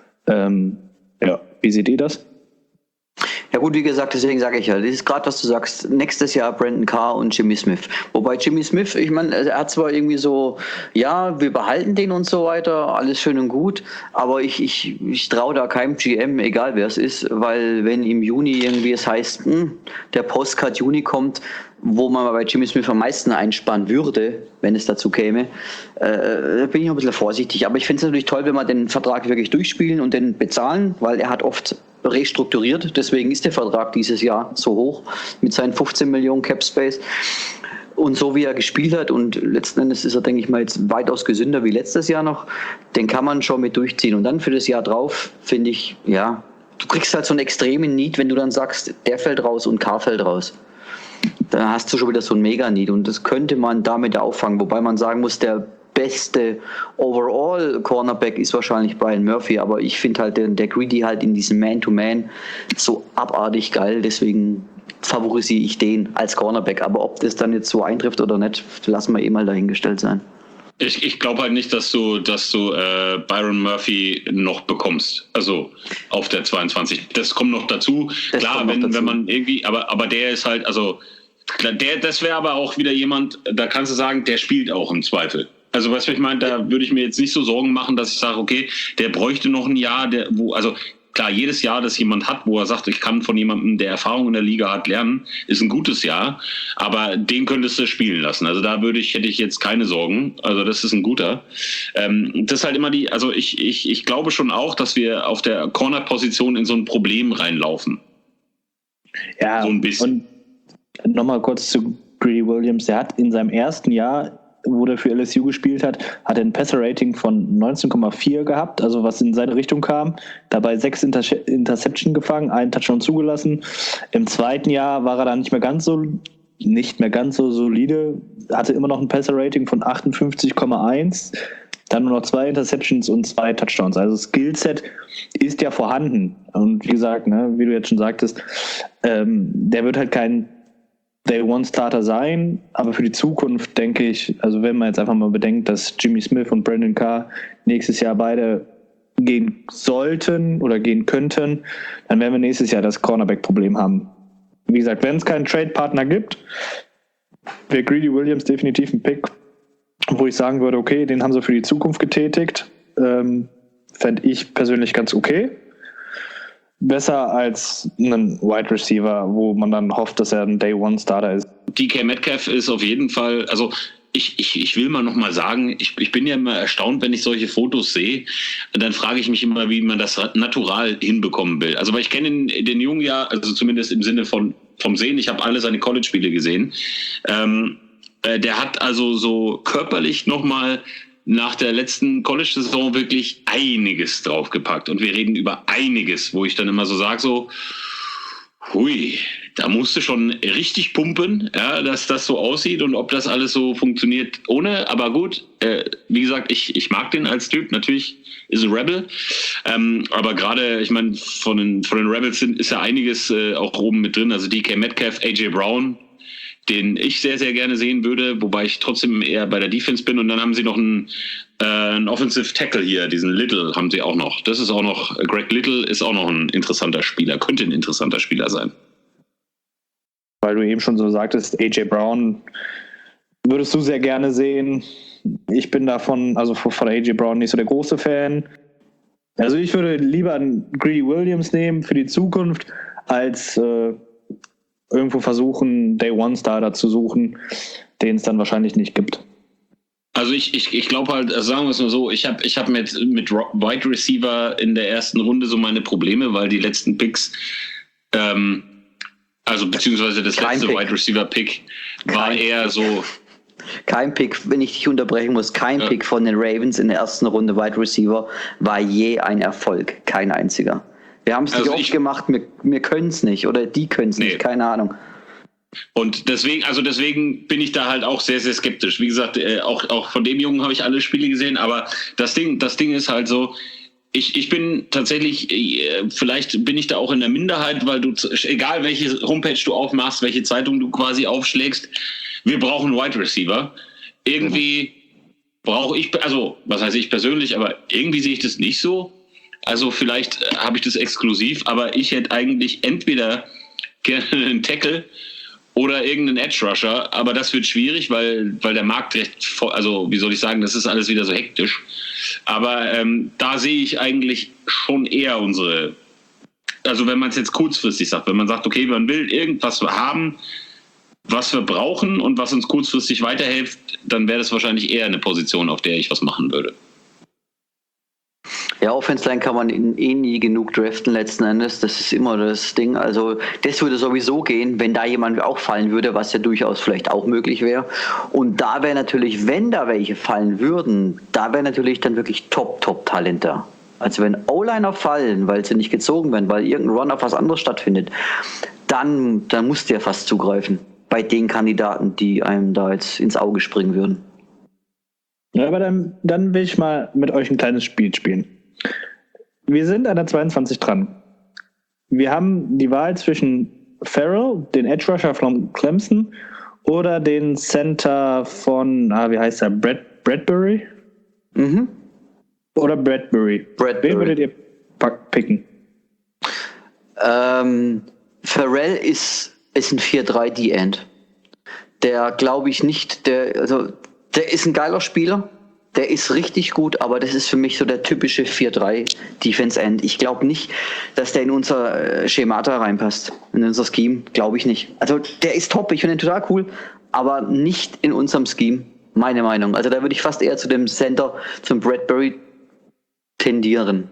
S4: Wie seht ihr das?
S3: Ja gut, wie gesagt, deswegen sage ich ja, das ist gerade, was du sagst, nächstes Jahr Brandon Carr und Jimmy Smith. Wobei Jimmy Smith, ich meine, er hat zwar irgendwie so, ja, wir behalten den und so weiter, alles schön und gut, aber ich traue da keinem GM, egal wer es ist, weil wenn im Juni irgendwie es heißt, der Postcard Juni kommt, wo man bei Jimmy Smith am meisten einsparen würde, wenn es dazu käme, bin ich ein bisschen vorsichtig. Aber ich finde es natürlich toll, wenn wir den Vertrag wirklich durchspielen und den bezahlen, weil er hat oft restrukturiert. Deswegen ist der Vertrag dieses Jahr so hoch mit seinen 15 Millionen Cap Space. Und so wie er gespielt hat, und letzten Endes ist er, denke ich mal, jetzt weitaus gesünder wie letztes Jahr noch, den kann man schon mit durchziehen. Und dann für das Jahr drauf, finde ich, ja, du kriegst halt so einen extremen Need, wenn du dann sagst, der fällt raus und Carr fällt raus. Da hast du schon wieder so ein Mega-Need und das könnte man damit auffangen, wobei man sagen muss, der beste Overall-Cornerback ist wahrscheinlich Brian Murphy, aber ich finde halt der Greedy halt in diesem Man-to-Man so abartig geil, deswegen favorisiere ich den als Cornerback, aber ob das dann jetzt so eintrifft oder nicht, lassen wir eh mal dahingestellt sein.
S2: Ich glaube halt nicht, dass du Byron Murphy noch bekommst. Also auf der 22. Das kommt noch dazu. Klar, wenn man irgendwie, aber der ist halt, also das wäre aber auch wieder jemand, da kannst du sagen, der spielt auch im Zweifel. Also weißt du, was ich meine, da würde ich mir jetzt nicht so Sorgen machen, dass ich sage, okay, der bräuchte noch ein Jahr, also klar, jedes Jahr, das jemand hat, wo er sagt, ich kann von jemandem, der Erfahrung in der Liga hat, lernen, ist ein gutes Jahr, aber den könntest du spielen lassen. Also da hätte ich jetzt keine Sorgen. Also das ist ein guter. Das ist halt immer ich glaube schon auch, dass wir auf der Corner-Position in so ein Problem reinlaufen.
S4: Ja, so ein bisschen. Und nochmal kurz zu Greedy Williams. Der hat in seinem ersten Jahr, wo der für LSU gespielt hat er ein Passer-Rating von 19,4 gehabt, also was in seine Richtung kam. Dabei 6 Interception gefangen, 1 Touchdown zugelassen. Im zweiten Jahr war er dann nicht mehr ganz so solide, hatte immer noch ein Passer-Rating von 58,1, dann nur noch 2 Interceptions und 2 Touchdowns. Also Skillset ist ja vorhanden. Und wie gesagt, wie du jetzt schon sagtest, der wird halt kein Day-One-Starter sein, aber für die Zukunft denke ich, also wenn man jetzt einfach mal bedenkt, dass Jimmy Smith und Brandon Carr nächstes Jahr beide gehen sollten oder gehen könnten, dann werden wir nächstes Jahr das Cornerback-Problem haben. Wie gesagt, wenn es keinen Trade-Partner gibt, wäre Greedy Williams definitiv ein Pick, wo ich sagen würde, okay, den haben sie für die Zukunft getätigt. Fände ich persönlich ganz okay. Besser als einen Wide Receiver, wo man dann hofft, dass er ein Day-One-Starter ist.
S2: DK Metcalf ist auf jeden Fall, also ich will mal nochmal sagen, ich bin ja immer erstaunt, wenn ich solche Fotos sehe, dann frage ich mich immer, wie man das natural hinbekommen will. Also weil ich kenne den Jungen ja, also zumindest im Sinne vom Sehen, ich habe alle seine College-Spiele gesehen. Der hat also so körperlich nochmal nach der letzten College-Saison wirklich einiges draufgepackt. Und wir reden über einiges, wo ich dann immer so sage, so, hui, da musst du schon richtig pumpen, ja, dass das so aussieht und ob das alles so funktioniert ohne. Aber gut, wie gesagt, ich mag den als Typ. Natürlich ist ein Rebel. Aber gerade, ich meine, von den Rebels ist ja einiges auch oben mit drin. Also DK Metcalf, AJ Brown, den ich sehr, sehr gerne sehen würde, wobei ich trotzdem eher bei der Defense bin. Und dann haben sie noch einen Offensive Tackle hier, diesen Little haben sie auch noch. Das ist auch noch, Greg Little ist auch noch ein interessanter Spieler, könnte ein interessanter Spieler sein.
S4: Weil du eben schon so sagtest, AJ Brown würdest du sehr gerne sehen. Ich bin davon, also von AJ Brown nicht so der große Fan. Also ich würde lieber einen Greedy Williams nehmen für die Zukunft, als irgendwo versuchen, Day-One-Starter zu suchen, den es dann wahrscheinlich nicht gibt.
S2: Also ich glaube halt, sagen wir es mal so, ich hab mit Wide Receiver in der ersten Runde so meine Probleme, weil die letzten Picks, also beziehungsweise das letzte Wide Receiver Pick war eher so,
S3: Kein Pick, wenn ich dich unterbrechen muss, kein Pick von den Ravens in der ersten Runde Wide Receiver war je ein Erfolg. Kein einziger. Wir haben es nicht oft gemacht, wir können es nicht oder die können es nicht, keine Ahnung.
S2: Und deswegen bin ich da halt auch sehr, sehr skeptisch. Wie gesagt, auch von dem Jungen habe ich alle Spiele gesehen, aber das Ding ist halt so, ich bin tatsächlich, vielleicht bin ich da auch in der Minderheit, weil du, egal welche Homepage du aufmachst, welche Zeitung du quasi aufschlägst, wir brauchen Wide Receiver. Irgendwie brauche ich, also was heißt ich persönlich, aber irgendwie sehe ich das nicht so. Also vielleicht habe ich das exklusiv, aber ich hätte eigentlich entweder gerne einen Tackle oder irgendeinen Edge Rusher, aber das wird schwierig, weil der Markt recht voll, also wie soll ich sagen, das ist alles wieder so hektisch. Aber da sehe ich eigentlich schon eher also wenn man es jetzt kurzfristig sagt, wenn man sagt, okay, man will irgendwas haben, was wir brauchen und was uns kurzfristig weiterhilft, dann wäre das wahrscheinlich eher eine Position, auf der ich was machen würde.
S3: Ja, Offense Line kann man nie genug draften letzten Endes. Das ist immer das Ding. Also das würde sowieso gehen, wenn da jemand auch fallen würde, was ja durchaus vielleicht auch möglich wäre. Und da wäre natürlich, wenn da welche fallen würden, da wäre natürlich dann wirklich Top-Talent da. Also wenn O-Liner fallen, weil sie nicht gezogen werden, weil irgendein Run auf was anderes stattfindet, dann musst du ja fast zugreifen bei den Kandidaten, die einem da jetzt ins Auge springen würden.
S4: Ja, aber dann will ich mal mit euch ein kleines Spiel spielen. Wir sind an der 22 dran. Wir haben die Wahl zwischen Farrell, den Edge Rusher von Clemson, oder den Center von, wie heißt er, Bradbury?
S3: Mhm.
S4: Oder Bradbury. Wen würdet ihr picken?
S3: Farrell ist ein 4-3 D-End. Der glaube ich nicht, der ist ein geiler Spieler, der ist richtig gut, aber das ist für mich so der typische 4-3 Defense End. Ich glaube nicht, dass der in unser Schemata reinpasst, in unser Scheme, glaube ich nicht. Also der ist top, ich finde ihn total cool, aber nicht in unserem Scheme, meine Meinung. Also da würde ich fast eher zu dem Center, zum Bradbury tendieren.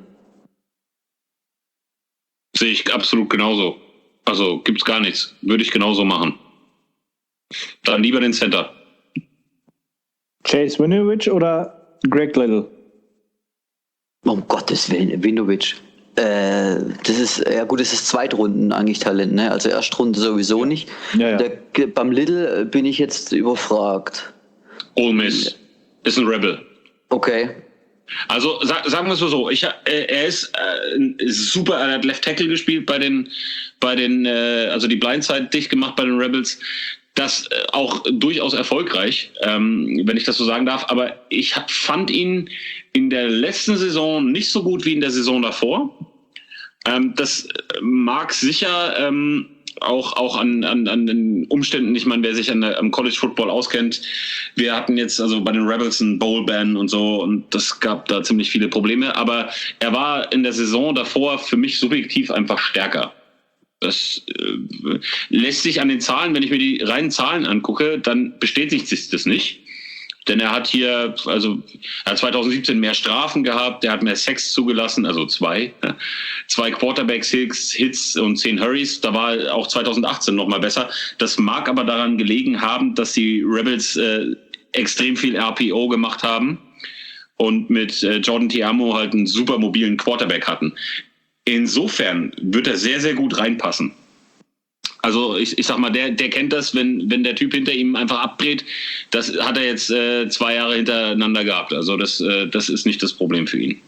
S2: Sehe ich absolut genauso. Also gibt's gar nichts. Würde ich genauso machen. Dann lieber den Center.
S4: Chase Winovich oder Greg Little?
S3: Um Gottes Willen, Winovich. Das ist Zweitrunden eigentlich Talent, ne? Also Erstrunde sowieso nicht.
S4: Ja.
S3: Beim Little bin ich jetzt überfragt.
S2: Ole Miss ist ein Rebel.
S3: Okay.
S2: Also sagen wir es so, er ist super, er hat Left Tackle gespielt bei den also die Blindside dicht gemacht bei den Rebels. Das auch durchaus erfolgreich, wenn ich das so sagen darf. Aber ich fand ihn in der letzten Saison nicht so gut wie in der Saison davor. Das mag sicher auch an den Umständen, ich meine, wer sich am College Football auskennt, wir hatten jetzt also bei den Rebels einen Bowl-Ban und so und das gab da ziemlich viele Probleme. Aber er war in der Saison davor für mich subjektiv einfach stärker. Das lässt sich an den Zahlen, wenn ich mir die reinen Zahlen angucke, dann bestätigt sich das nicht. Denn er hat 2017 mehr Strafen gehabt, er hat mehr Sacks zugelassen, also 2 Quarterbacks-Hits und 10 Hurries. Da war auch 2018 nochmal besser. Das mag aber daran gelegen haben, dass die Rebels extrem viel RPO gemacht haben und mit Jordan Ta'amu halt einen super mobilen Quarterback hatten. Insofern wird er sehr, sehr gut reinpassen. Also ich sag mal, der kennt das, wenn der Typ hinter ihm einfach abdreht. Das hat er jetzt 2 Jahre hintereinander gehabt. Also das ist nicht das Problem für ihn.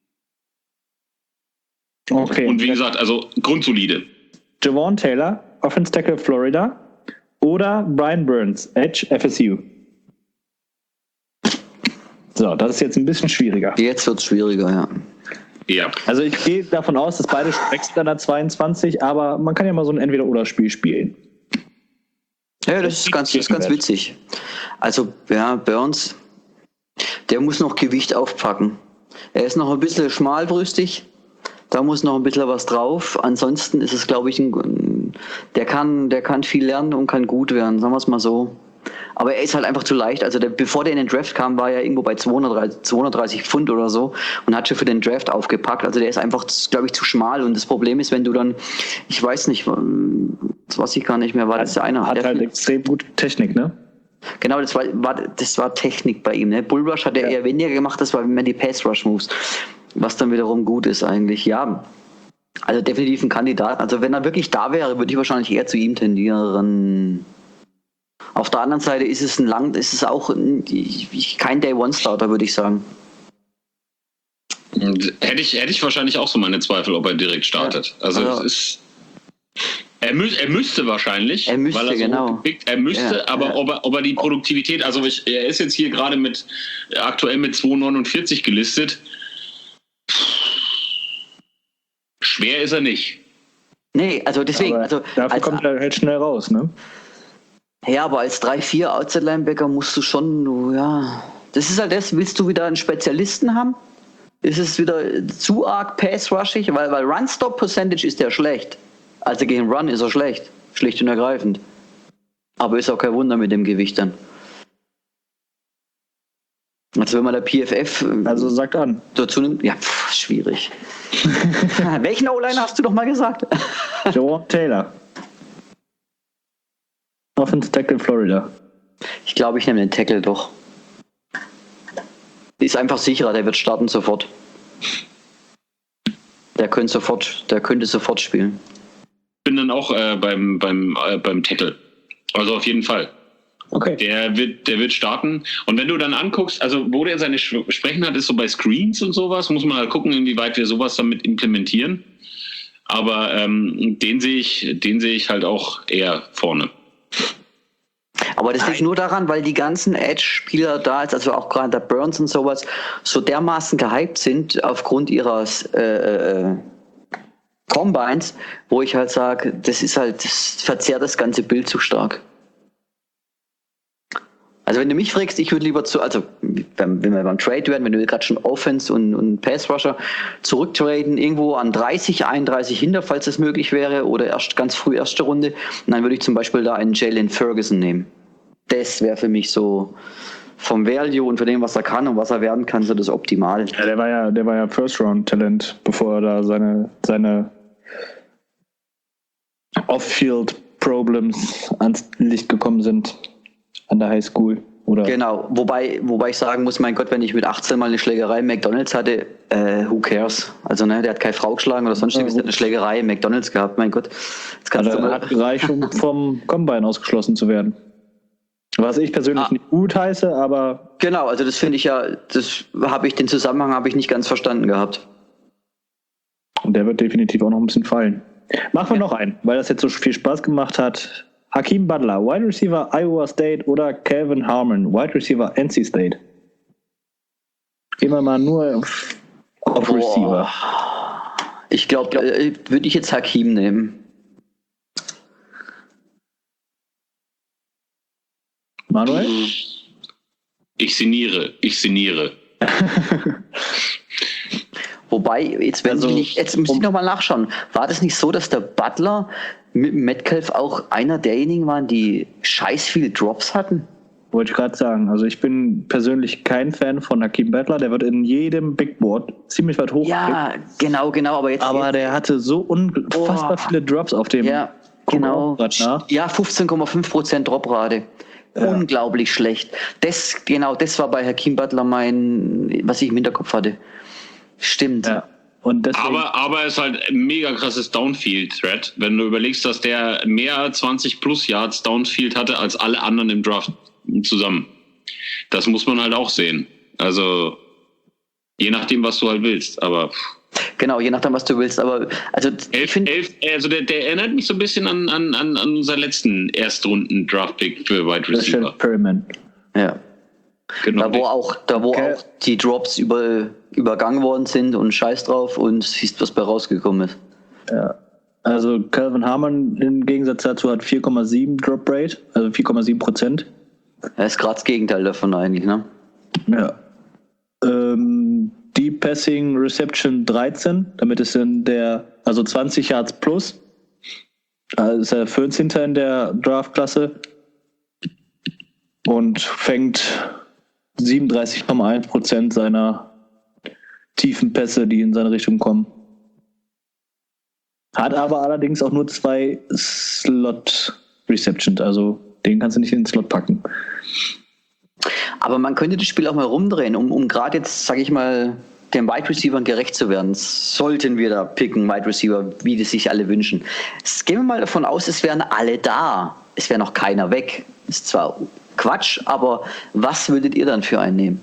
S4: Okay.
S2: Und wie gesagt, also grundsolide.
S4: Javon Taylor, Offense Tackle Florida, oder Brian Burns, Edge FSU? So, das ist jetzt ein bisschen schwieriger.
S3: Jetzt wird es schwieriger, ja.
S2: Ja.
S4: Also ich gehe davon aus, dass beide wechseln an der 22, aber man kann ja mal so ein Entweder-Oder-Spiel spielen.
S3: Ja, das ist ganz witzig. Also, ja, Burns, der muss noch Gewicht aufpacken. Er ist noch ein bisschen schmalbrüstig, da muss noch ein bisschen was drauf. Ansonsten ist es, glaube ich, der kann viel lernen und kann gut werden, sagen wir es mal so. Aber er ist halt einfach zu leicht. Also bevor der in den Draft kam, war er irgendwo bei 230 Pfund oder so und hat schon für den Draft aufgepackt. Also der ist einfach, glaube ich, zu schmal. Und das Problem ist, wenn du dann, ich weiß nicht, das weiß ich gar nicht mehr, war das einer.
S4: Hat halt extrem gute Technik, ne?
S3: Genau, das war Technik bei ihm. Ne? Bullrush hat er eher weniger gemacht, das war mehr die Pass-Rush-Moves, was dann wiederum gut ist eigentlich. Ja, also definitiv ein Kandidat. Also wenn er wirklich da wäre, würde ich wahrscheinlich eher zu ihm tendieren. Auf der anderen Seite ist es auch kein Day-One-Starter, würde ich sagen.
S2: Hätte ich wahrscheinlich auch so meine Zweifel, ob er direkt startet. Ja. Also es ist... Er müsste wahrscheinlich, weil er so
S3: genau.
S2: Gepickt, er müsste, aber ob er die Produktivität, also er ist jetzt hier gerade aktuell mit 2,49 gelistet. Schwer ist er nicht.
S3: Nee, also deswegen.
S4: Aber dafür kommt er halt schnell raus, ne?
S3: Ja, aber als 3-4 Outside-Linebacker musst du schon, das ist halt willst du wieder einen Spezialisten haben? Ist es wieder zu arg pass-rushig? Weil Run-Stop-Percentage ist ja schlecht. Also gegen Run ist er schlecht, schlicht und ergreifend. Aber ist auch kein Wunder mit dem Gewicht dann. Also wenn man der PFF...
S4: Also sagt an.
S3: Dazu nimmt, schwierig. Welchen O-Liner hast du doch mal gesagt?
S4: Jawan Taylor. Offensive Tackle Florida.
S3: Ich glaube, ich nehme den Tackle doch. Ist einfach sicherer, der wird starten sofort. Der könnte sofort spielen.
S2: Ich bin dann auch beim Tackle. Also auf jeden Fall.
S4: Okay.
S2: Der wird starten. Und wenn du dann anguckst, also wo der seine Sprechen hat, ist so bei Screens und sowas, muss man halt gucken, inwieweit wir sowas damit implementieren. Aber den sehe ich halt auch eher vorne.
S3: Aber das liegt nur daran, weil die ganzen Edge-Spieler da, also auch gerade der Burns und sowas, so dermaßen gehypt sind aufgrund ihres Combines, wo ich halt sage, das verzerrt das ganze Bild zu stark. Also wenn du mich fragst, ich würde lieber wenn wir beim Trade werden, wenn du gerade schon Offense und Pass-Rusher zurücktraden, irgendwo an 31 hinter, falls das möglich wäre, oder erst ganz früh erste Runde, und dann würde ich zum Beispiel da einen Jalen Ferguson nehmen. Das wäre für mich so vom Value und von dem, was er kann und was er werden kann, so das Optimal.
S4: Ja, der war ja First-Round-Talent, bevor er da seine Off-Field-Problems ans Licht gekommen sind an der Highschool. Oder?
S3: Genau, wobei ich sagen muss, mein Gott, wenn ich mit 18 mal eine Schlägerei im McDonalds hatte, who cares? Also der hat keine Frau geschlagen oder sonstiges, der hat eine Schlägerei im McDonalds gehabt, mein Gott. Jetzt kannst du
S4: hat gereicht, um vom Combine ausgeschlossen zu werden. Was ich persönlich nicht gut heiße, aber...
S3: Genau, also das finde ich den Zusammenhang habe ich nicht ganz verstanden gehabt.
S4: Und der wird definitiv auch noch ein bisschen fallen. Machen wir noch einen, weil das jetzt so viel Spaß gemacht hat. Hakeem Butler, Wide Receiver Iowa State oder Calvin Harmon, Wide Receiver NC State? Gehen wir mal nur auf Receiver.
S3: Ich glaube, würde ich jetzt Hakeem nehmen.
S4: Manuel?
S2: Ich sinniere.
S3: Wobei, jetzt muss ich nochmal nachschauen. War das nicht so, dass der Butler mit Metcalf auch einer derjenigen waren, die scheiß viele Drops hatten?
S4: Wollte ich gerade sagen. Also ich bin persönlich kein Fan von Hakeem Butler. Der wird in jedem Big Board ziemlich weit hoch.
S3: Ja, genau. Aber
S4: der hatte so unfassbar viele Drops auf dem.
S3: Ja, genau. Ja, 15,5% Droprate. Ja. Unglaublich schlecht. Das war bei Hakeem Butler was ich im Hinterkopf hatte. Stimmt.
S4: Ja. Und deswegen,
S2: aber es ist halt ein mega krasses Downfield-Threat, wenn du überlegst, dass der mehr 20 plus Yards Downfield hatte als alle anderen im Draft zusammen. Das muss man halt auch sehen. Also je nachdem, was du halt willst. Aber
S3: genau, je nachdem, was du willst. Aber also ich finde,
S2: der erinnert mich so ein bisschen an unseren letzten Erstrunden-Draft-Pick für Wide Receiver.
S4: Perryman.
S3: Ja. Genau. Da wo auch die Drops übergangen worden sind und scheiß drauf und siehst, was bei rausgekommen ist.
S4: Ja. Also Calvin Harmon im Gegensatz dazu hat 4,7 Drop Rate, also 4,7%.
S3: Er ist gerade das Gegenteil davon eigentlich, ne?
S4: Ja. Deep Passing Reception 13, damit ist also 20 Yards plus. Also ist er 14. in der Draftklasse und fängt 37,1% seiner tiefen Pässe, die in seine Richtung kommen. Hat aber allerdings auch nur 2 Slot Receptions, also den kannst du nicht in den Slot packen.
S3: Aber man könnte das Spiel auch mal rumdrehen, um gerade jetzt, sage ich mal, den Wide Receivern gerecht zu werden. Sollten wir da picken, Wide Receiver, wie das sich alle wünschen. Jetzt gehen wir mal davon aus, es wären alle da. Es wäre noch keiner weg. Ist zwar Quatsch, aber was würdet ihr dann für einen nehmen?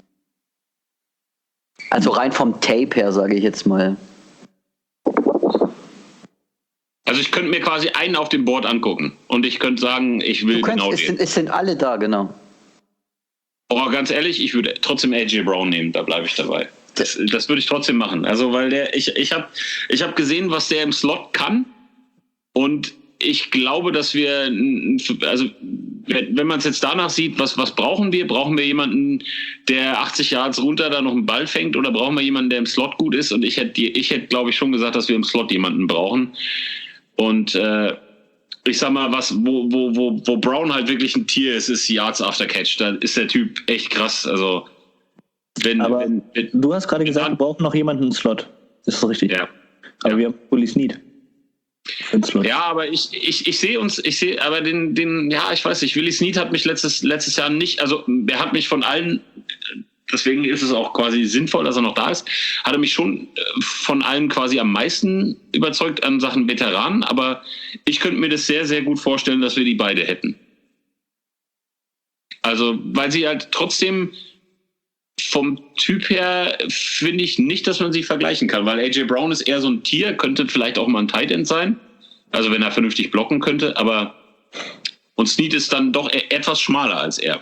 S3: Also rein vom Tape her, sage ich jetzt mal.
S2: Also ich könnte mir quasi einen auf dem Board angucken und ich könnte sagen, ich will genau den.
S3: Es sind alle da, genau.
S2: Aber ganz ehrlich, ich würde trotzdem AJ Brown nehmen, da bleibe ich dabei. Das würde ich trotzdem machen. Also weil ich hab gesehen, was der im Slot kann und ich glaube, dass wir, also wenn man es jetzt danach sieht, was brauchen wir? Brauchen wir jemanden, der 80 Yards runter da noch einen Ball fängt oder brauchen wir jemanden, der im Slot gut ist? Und ich hätte glaube ich schon gesagt, dass wir im Slot jemanden brauchen. Und ich sag mal, wo Brown halt wirklich ein Tier ist Yards after Catch. Da ist der Typ echt krass. Also
S4: du hast gerade gesagt, wir brauchen noch jemanden im Slot. Ist das richtig?
S2: Ja.
S4: Aber wir haben Willie Snead.
S2: Ja, aber ich sehe aber ich weiß nicht, Willie Snead hat mich letztes Jahr nicht, also er hat mich von allen, deswegen ist es auch quasi sinnvoll, dass er noch da ist, hat er mich schon von allen quasi am meisten überzeugt an Sachen Veteranen, aber ich könnte mir das sehr, sehr gut vorstellen, dass wir die beide hätten. Also, weil sie halt trotzdem vom Typ her finde ich nicht, dass man sie vergleichen kann, weil AJ Brown ist eher so ein Tier, könnte vielleicht auch mal ein Tight End sein, also wenn er vernünftig blocken könnte, und Snead ist dann doch etwas schmaler als er.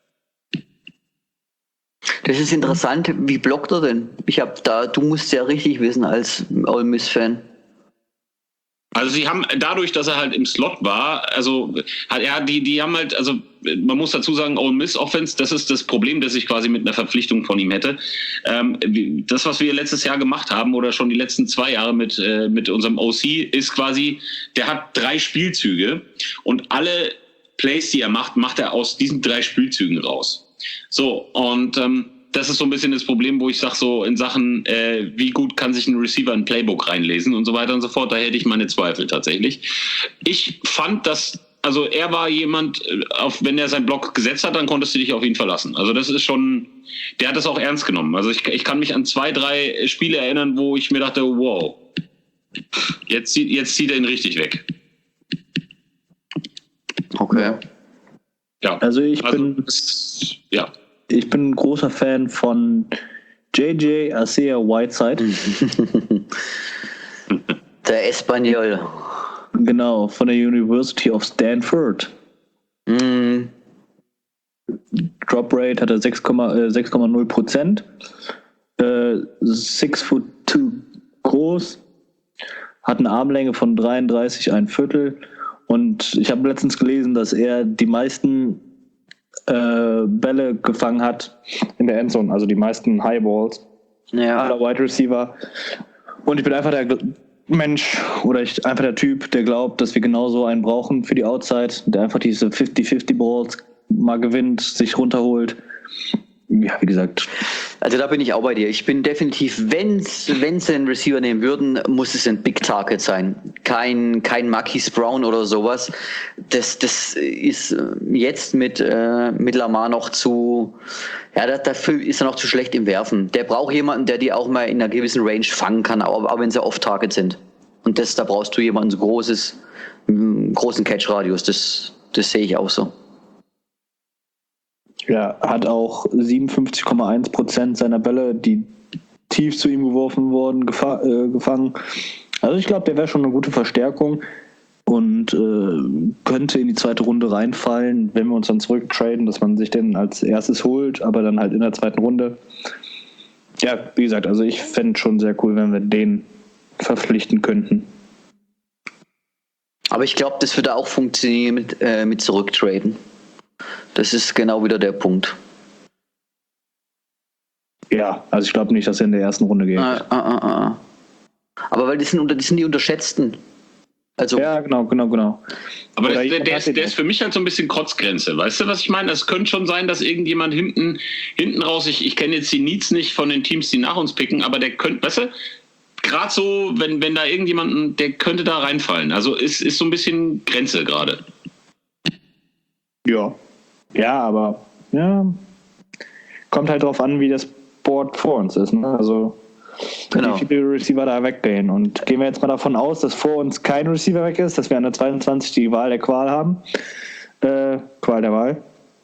S3: Das ist interessant, wie blockt er denn? Du musst ja richtig wissen als Ole Miss-Fan.
S2: Also sie haben, dadurch, dass er halt im Slot war, also die haben halt, also man muss dazu sagen, Ole Miss Offense, das ist das Problem, das ich quasi mit einer Verpflichtung von ihm hätte. Das, was wir letztes Jahr gemacht haben oder schon die letzten 2 Jahre mit unserem OC, ist quasi, der hat 3 Spielzüge und alle Plays, die er macht er aus diesen 3 Spielzügen raus. So, und das ist so ein bisschen das Problem, wo ich sage, so in Sachen, wie gut kann sich ein Receiver ein Playbook reinlesen und so weiter und so fort, da hätte ich meine Zweifel tatsächlich. Ich fand, also er war jemand, wenn er seinen Block gesetzt hat, dann konntest du dich auf ihn verlassen. Also das ist schon, der hat das auch ernst genommen. Also ich kann mich an 2, 3 Spiele erinnern, wo ich mir dachte, wow, jetzt zieht er ihn richtig weg.
S3: Okay.
S2: Ja.
S4: Also ich bin ein großer Fan von JJ Arcega-Whiteside.
S3: Der Espanyol.
S4: Genau, von der University of Stanford. Drop Rate hat er 6,0%. 6'2" groß. Hat eine Armlänge von 33,25. Und ich habe letztens gelesen, dass er die meisten Bälle gefangen hat in der Endzone, also die meisten Highballs aller Wide Receiver. Und ich bin einfach der Mensch oder einfach der Typ, der glaubt, dass wir genauso einen brauchen für die Outside, der einfach diese 50-50 Balls mal gewinnt, sich runterholt. Ja, wie gesagt.
S3: Also da bin ich auch bei dir. Ich bin definitiv, wenn sie einen Receiver nehmen würden, muss es ein Big Target sein. Kein Marquise Brown oder sowas. Das ist jetzt mit Lamar noch zu, dafür ist er noch zu schlecht im Werfen. Der braucht jemanden, der die auch mal in einer gewissen Range fangen kann, auch wenn sie Off-Target sind. Und da brauchst du jemanden so großen Catch-Radius. Das sehe ich auch so.
S4: Ja, hat auch 57,1% seiner Bälle, die tief zu ihm geworfen wurden, gefangen. Also ich glaube, der wäre schon eine gute Verstärkung und könnte in die 2. Runde reinfallen, wenn wir uns dann zurücktraden, dass man sich den als erstes holt, aber dann halt in der 2. Runde. Ja, wie gesagt, also ich fände es schon sehr cool, wenn wir den verpflichten könnten.
S3: Aber ich glaube, das würde auch funktionieren mit Zurücktraden. Das ist genau wieder der Punkt.
S4: Ja, also ich glaube nicht, dass er in der ersten Runde geht.
S3: Aber weil die sind die Unterschätzten. Also
S4: ja, genau.
S2: Aber der ist für mich halt so ein bisschen Kotzgrenze. Weißt du, was ich meine? Es könnte schon sein, dass irgendjemand hinten raus, ich kenne jetzt die Needs nicht von den Teams, die nach uns picken, aber der könnte, weißt du, gerade so, wenn da irgendjemanden, der könnte da reinfallen. Also ist so ein bisschen Grenze gerade.
S4: Ja. Ja, aber kommt halt drauf an, wie das Board vor uns ist. Ne? Also
S3: Genau.
S4: wie viele Receiver da weggehen. Und gehen wir jetzt mal davon aus, dass vor uns kein Receiver weg ist, dass wir an der 22 die Wahl der Qual haben. Qual der Wahl.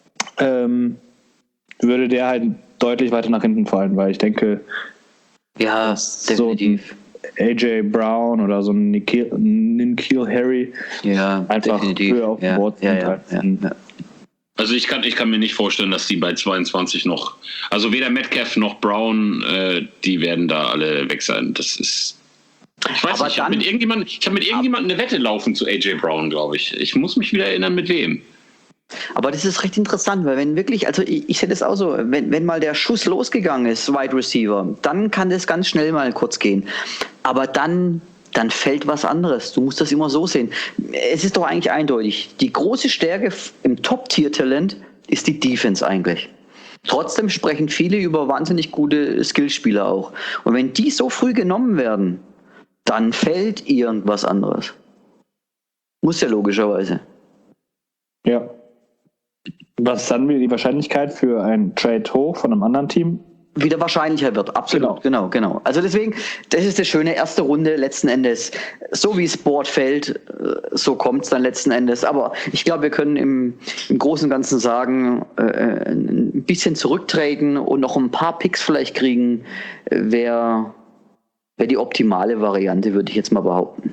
S4: Würde der halt deutlich weiter nach hinten fallen, weil ich denke,
S3: Ja, definitiv.
S4: so AJ Brown oder so ein N'Keal Harry
S3: Ja,
S4: einfach
S3: definitiv.
S4: höher auf dem Board sind.
S3: Ja.
S2: Also ich kann mir nicht vorstellen, dass die bei 22 noch, also weder Metcalf noch Brown, die werden da alle weg sein. Das ist, ich weiß
S3: Aber
S2: nicht, ich habe mit irgendjemandem eine Wette laufen zu AJ Brown, glaube ich. Ich muss mich wieder erinnern, mit wem.
S3: Aber das ist recht interessant, weil wenn wirklich, also ich sehe das auch so, wenn mal der Schuss losgegangen ist, Wide Receiver, dann kann das ganz schnell mal kurz gehen. Aber dann fällt was anderes. Du musst das immer so sehen. Es ist doch eigentlich eindeutig. Die große Stärke im Top-Tier-Talent ist die Defense eigentlich. Trotzdem sprechen viele über wahnsinnig gute Skillspieler auch. Und wenn die so früh genommen werden, dann fällt irgendwas anderes. Muss ja logischerweise.
S4: Ja. Was ist dann wieder die Wahrscheinlichkeit für einen Trade hoch von einem anderen Team?
S3: Wieder wahrscheinlicher wird, absolut, genau. Also deswegen, das ist das Schöne, erste Runde letzten Endes, so wie das Board fällt, so kommt es dann letzten Endes. Aber ich glaube, wir können im Großen und Ganzen sagen, ein bisschen zurücktreten und noch ein paar Picks vielleicht kriegen, wäre die optimale Variante, würde ich jetzt mal behaupten.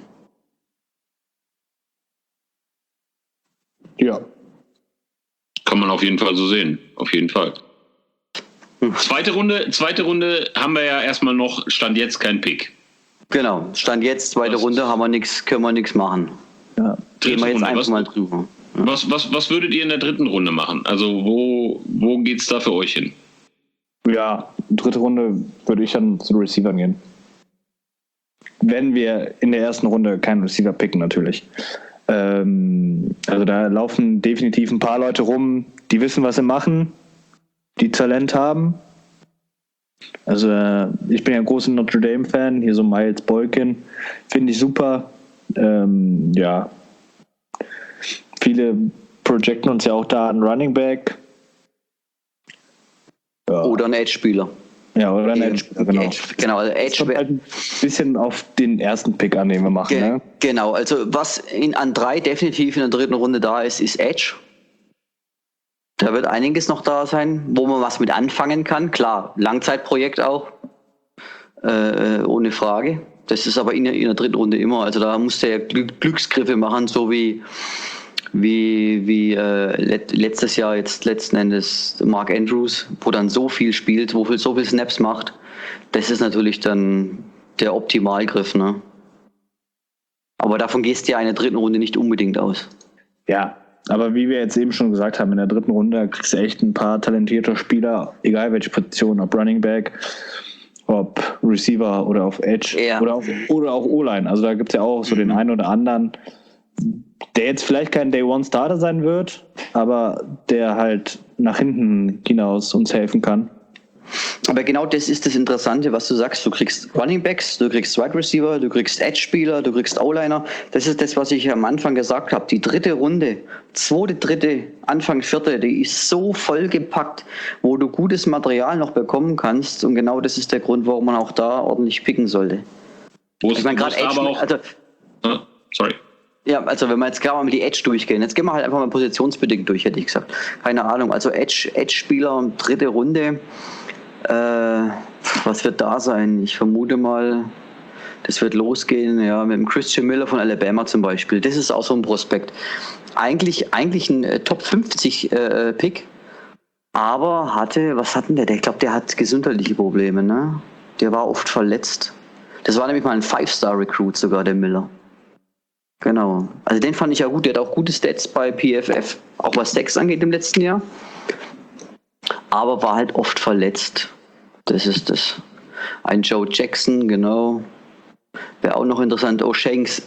S4: Ja.
S2: Kann man auf jeden Fall so sehen. Auf jeden Fall. Zweite Runde haben wir ja erstmal noch, Stand jetzt kein Pick.
S3: Genau, Stand jetzt, zweite Runde, können wir nichts machen.
S4: Ja.
S3: Gehen wir jetzt
S2: Runde.
S3: einfach mal drüber.
S2: Was würdet ihr in der dritten Runde machen? Also wo geht's da für euch hin?
S4: Ja, dritte Runde würde ich dann zu den Receivern gehen. Wenn wir in der ersten Runde keinen Receiver picken, natürlich. Also da laufen definitiv ein paar Leute rum, die wissen, was sie machen, die Talent haben. Also ich bin ja ein großer Notre Dame-Fan, hier so Miles Boykin, finde ich super. Ja, viele projecten uns ja auch da einen Running Back. Ja.
S3: Oder ein Edge-Spieler.
S4: Ja, oder ein Edge-Spieler, genau.
S3: Genau, also
S4: Es kommt halt ein bisschen auf den ersten Pick an, den wir machen. Ne?
S3: Genau, also was an 3 definitiv in der dritten Runde da ist Edge. Da wird einiges noch da sein, wo man was mit anfangen kann. Klar, Langzeitprojekt auch, ohne Frage. Das ist aber in der dritten Runde immer. Also da musst du ja Glücksgriffe machen, so wie letztes Jahr jetzt letzten Endes Mark Andrews, wo dann so viel spielt, so viel Snaps macht. Das ist natürlich dann der Optimalgriff, ne? Aber davon gehst du ja in der dritten Runde nicht unbedingt aus.
S4: Ja, aber wie wir jetzt eben schon gesagt haben, in der dritten Runde kriegst du echt ein paar talentierte Spieler, egal welche Position, ob Running Back, ob Receiver oder auf Edge oder auch O-Line. Also da gibt es ja auch so den einen oder anderen, der jetzt vielleicht kein Day-One-Starter sein wird, aber der halt nach hinten hinaus uns helfen kann.
S3: Aber genau das ist das Interessante, was du sagst. Du kriegst Running Backs, du kriegst Wide Receiver, du kriegst Edge-Spieler, du kriegst O-Liner. Das ist das, was ich am Anfang gesagt habe. Die dritte Runde, zweite, dritte, Anfang vierte, die ist so vollgepackt, wo du gutes Material noch bekommen kannst. Und genau das ist der Grund, warum man auch da ordentlich picken sollte. Ich meine, gerade Edge, Ja, also wenn wir jetzt gerade mal mit die Edge durchgehen, jetzt gehen wir halt einfach mal positionsbedingt durch, hätte ich gesagt. Keine Ahnung, also Edge-Spieler, dritte Runde, was wird da sein? Ich vermute mal, das wird losgehen, ja, mit dem Christian Miller von Alabama zum Beispiel. Das ist auch so ein Prospekt. Eigentlich ein Top 50 Pick, aber was hatten der? Ich glaube, der hat gesundheitliche Probleme, ne? Der war oft verletzt. Das war nämlich mal ein 5-Star-Recruit sogar, der Miller. Genau. Also den fand ich ja gut. Der hat auch gute Stats bei PFF, auch was Sacks angeht im letzten Jahr. Aber war halt oft verletzt. Das ist das. Ein Joe Jackson, genau. Wäre auch noch interessant. O'Shanks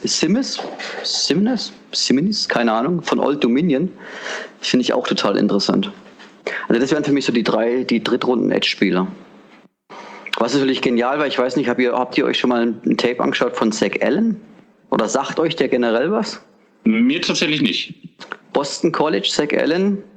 S3: Simmons, keine Ahnung, von Old Dominion. Finde ich auch total interessant. Also das wären für mich so die Drittrunden-Edge-Spieler. Was ist natürlich genial, weil ich weiß nicht, habt ihr euch schon mal ein Tape angeschaut von Zach Allen? Oder sagt euch der generell was?
S2: Mir tatsächlich nicht.
S3: Boston College, Zach Allen,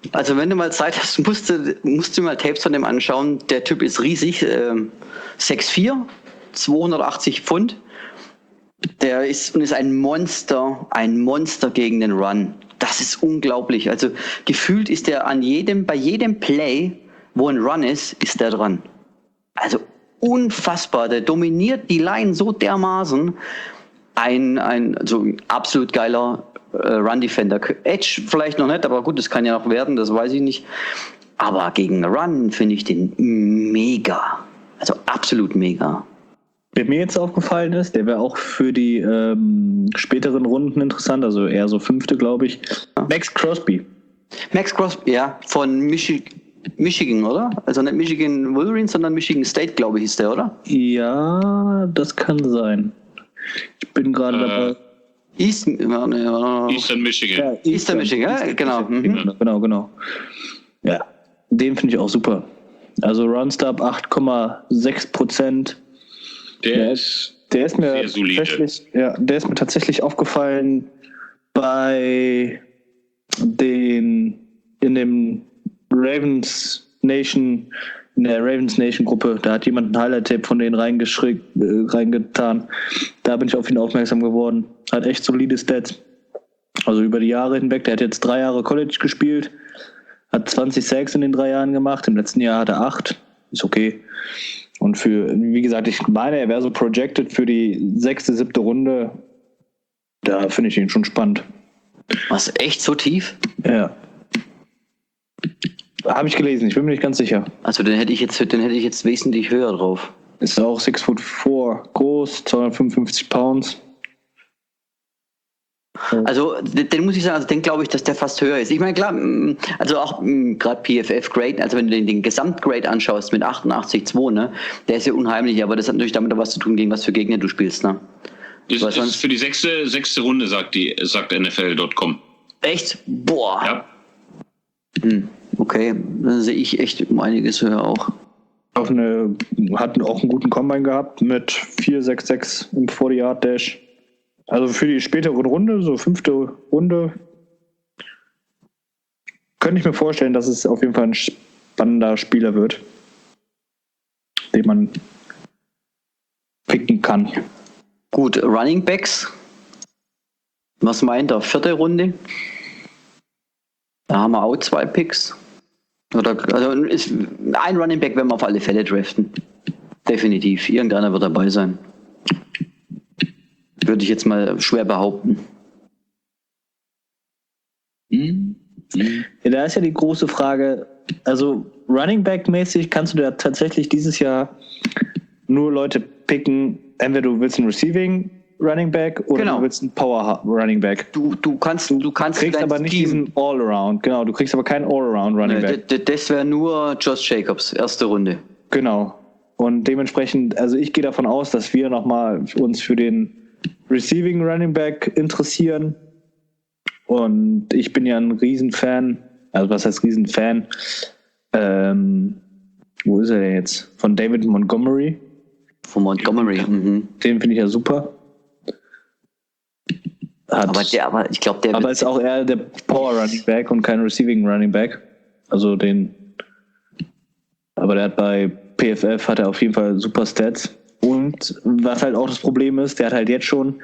S3: Also wenn du mal Zeit hast, musst du mal Tapes von dem anschauen. Der Typ ist riesig, 6'4", 280 Pfund. Der ist ein Monster gegen den Run. Das ist unglaublich. Also gefühlt ist der bei jedem Play, wo ein Run ist der dran. Also unfassbar. Der dominiert die Line so dermaßen. Also absolut geiler Run-Defender. Edge vielleicht noch nicht, aber gut, das kann ja noch werden, das weiß ich nicht. Aber gegen Run finde ich den mega. Also absolut mega.
S4: Wer mir jetzt aufgefallen ist, der wäre auch für die späteren Runden interessant, also eher so 5., glaube ich. Max Crosby.
S3: Max Crosby, ja, von Michigan, oder? Also nicht Michigan Wolverines, sondern Michigan State, glaube ich, ist der, oder?
S4: Ja, das kann sein. Ich bin gerade dabei.
S2: Eastern Michigan.
S4: Ja,
S3: Eastern Michigan, ja, genau. Mhm.
S4: Genau. Ja, den finde ich auch super. Also Runstop 8,6%. Der ist mir tatsächlich aufgefallen bei in der Ravens Nation Gruppe. Da hat jemand ein Highlight-Tape von denen reingetan. Da bin ich auf ihn aufmerksam geworden. Hat echt solide Stats. Also über die Jahre hinweg. Der hat jetzt 3 Jahre College gespielt. Hat 20 Sacks in den 3 Jahren gemacht. Im letzten Jahr hat er 8. Ist okay. Und wie gesagt, ich meine, er wäre so projected für die 6., 7. Runde. Da finde ich ihn schon spannend.
S3: Was, echt so tief?
S4: Ja. Habe ich gelesen, ich bin mir nicht ganz sicher.
S3: Also den hätte ich jetzt wesentlich höher drauf.
S4: Ist auch 6'4" groß, 255 Pounds.
S3: Also den muss ich sagen, den glaube ich, dass der fast höher ist. Ich meine, klar, also auch gerade PFF-Grade, also wenn du den Gesamtgrade anschaust mit 88,2, ne, der ist ja unheimlich, aber das hat natürlich damit auch was zu tun, gegen was für Gegner du spielst, ne?
S2: Das ist für die sechste Runde, sagt NFL.com.
S3: Echt? Boah.
S2: Ja.
S3: Okay, dann sehe ich echt um einiges höher auch.
S4: Hatten auch einen guten Combine gehabt mit 4,66 im 40-Yard-Dash. Also für die spätere Runde, so 5. Runde, könnte ich mir vorstellen, dass es auf jeden Fall ein spannender Spieler wird, den man picken kann.
S3: Gut, Running Backs. Was meint ihr? 4. Runde? Da haben wir auch 2 Picks. Ein Running Back werden wir auf alle Fälle draften. Definitiv. Irgendeiner wird dabei sein. Würde ich jetzt mal schwer behaupten.
S4: Ja, da ist ja die große Frage, also Running Back mäßig kannst du da tatsächlich dieses Jahr nur Leute picken, entweder du willst einen Receiving Running Back oder du willst einen Power Running Back.
S3: Du kriegst
S4: aber nicht diesen All-Around, genau, du kriegst aber keinen All-Around Running Back.
S3: Das wäre nur Josh Jacobs, 1. Runde.
S4: Genau. Und dementsprechend, also ich gehe davon aus, dass wir nochmal uns für den Receiving Running Back interessieren. Und ich bin ja ein Riesenfan, also was heißt Riesenfan? Wo ist er denn jetzt? Von David Montgomery.
S3: Von Montgomery,
S4: Den finde ich ja super.
S3: Aber ich glaube, der
S4: aber ist auch eher der Power Running Back und kein Receiving Running Back. Also aber der hat bei PFF hat er auf jeden Fall super Stats. Und was halt auch das Problem ist, der hat halt jetzt schon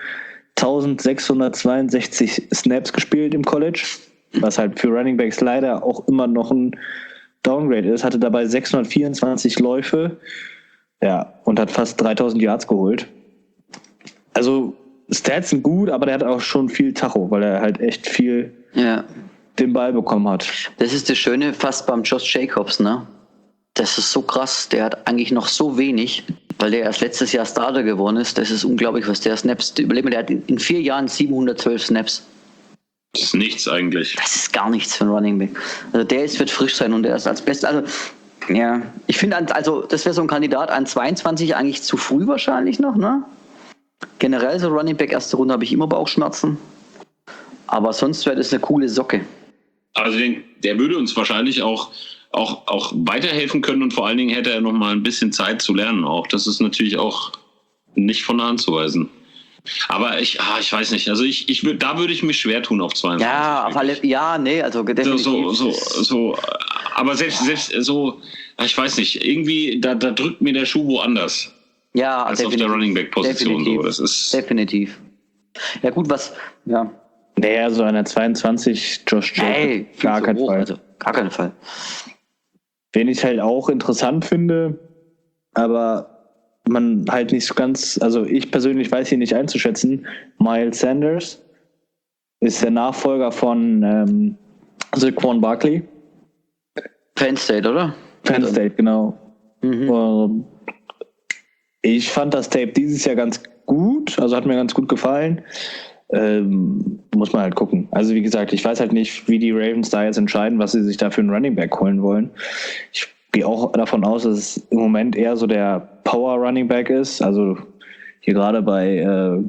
S4: 1662 Snaps gespielt im College, was halt für Running Backs leider auch immer noch ein Downgrade ist, hatte dabei 624 Läufe, ja, und hat fast 3000 Yards geholt. Also Stats sind gut, aber der hat auch schon viel Tacho, weil er halt echt viel den Ball bekommen hat.
S3: Das ist das Schöne fast beim Josh Jacobs, ne? Das ist so krass, der hat eigentlich noch so wenig, weil der erst letztes Jahr Starter geworden ist. Das ist unglaublich, was der Snaps überlebt. Der hat in 4 Jahren 712 Snaps.
S2: Das ist nichts eigentlich.
S3: Das ist gar nichts für einen Running Back. Also wird frisch sein und der ist als Bester. Also, ja, ich finde, also das wäre so ein Kandidat an 22 eigentlich zu früh wahrscheinlich noch, ne? Generell so Running Back 1. Runde habe ich immer Bauchschmerzen. Aber sonst wäre das eine coole Socke.
S2: Also der würde uns wahrscheinlich auch weiterhelfen können und vor allen Dingen hätte er noch mal ein bisschen Zeit zu lernen auch. Das ist natürlich auch nicht von der Hand zu weisen. Aber ich weiß nicht. Also da würde ich mich schwer tun auf 22.
S3: Ja, auf alle, also definitiv.
S2: Aber selbst so, ich weiß nicht, irgendwie, da drückt mir der Schuh woanders.
S3: Ja,
S2: als auf der Running Back Position.
S3: Definitiv.
S2: So. Das ist
S3: definitiv. Ja gut,
S4: Naja, so einer 22 Josh Jacobs, gar keinen Fall.
S3: Also, gar keinen Fall.
S4: Wen ich halt auch interessant finde, aber man halt nicht so ganz, also ich persönlich weiß hier nicht einzuschätzen, Miles Sanders ist der Nachfolger von Saquon Barkley.
S3: Penn State, oder?
S4: Penn State, genau. Ich fand das Tape dieses Jahr ganz gut, also hat mir ganz gut gefallen. Muss man halt gucken. Also wie gesagt, ich weiß halt nicht, wie die Ravens da jetzt entscheiden, was sie sich da für einen Running Back holen wollen. Ich gehe auch davon aus, dass es im Moment eher so der Power Running Back ist. Also hier gerade bei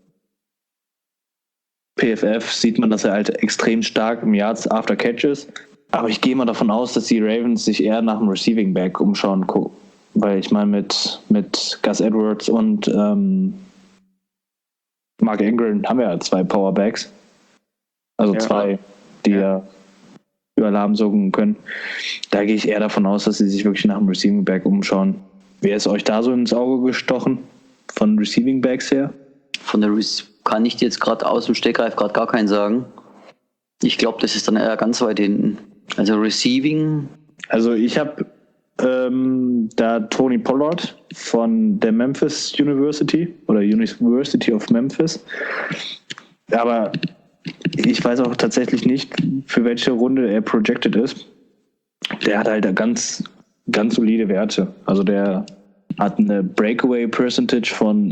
S4: PFF sieht man, dass er halt extrem stark im Yards After Catch ist. Aber ich gehe mal davon aus, dass die Ravens sich eher nach dem Receiving Back umschauen. Weil ich meine, mit Gus Edwards und Mark Ingram haben wir ja 2 Powerbacks. Also 2, die ja Alarm sorgen können. Da gehe ich eher davon aus, dass sie sich wirklich nach dem Receiving Back umschauen. Wer ist euch da so ins Auge gestochen? Von Receiving Backs her?
S3: Von der kann ich dir jetzt gerade aus dem Stegreif gerade gar keinen sagen. Ich glaube, das ist dann eher ganz weit hinten. Also Receiving.
S4: Also ich habe da Tony Pollard von der Memphis University oder University of Memphis. Aber ich weiß auch tatsächlich nicht, für welche Runde er projected ist. Der hat halt ganz, ganz solide Werte. Also der hat eine Breakaway Percentage von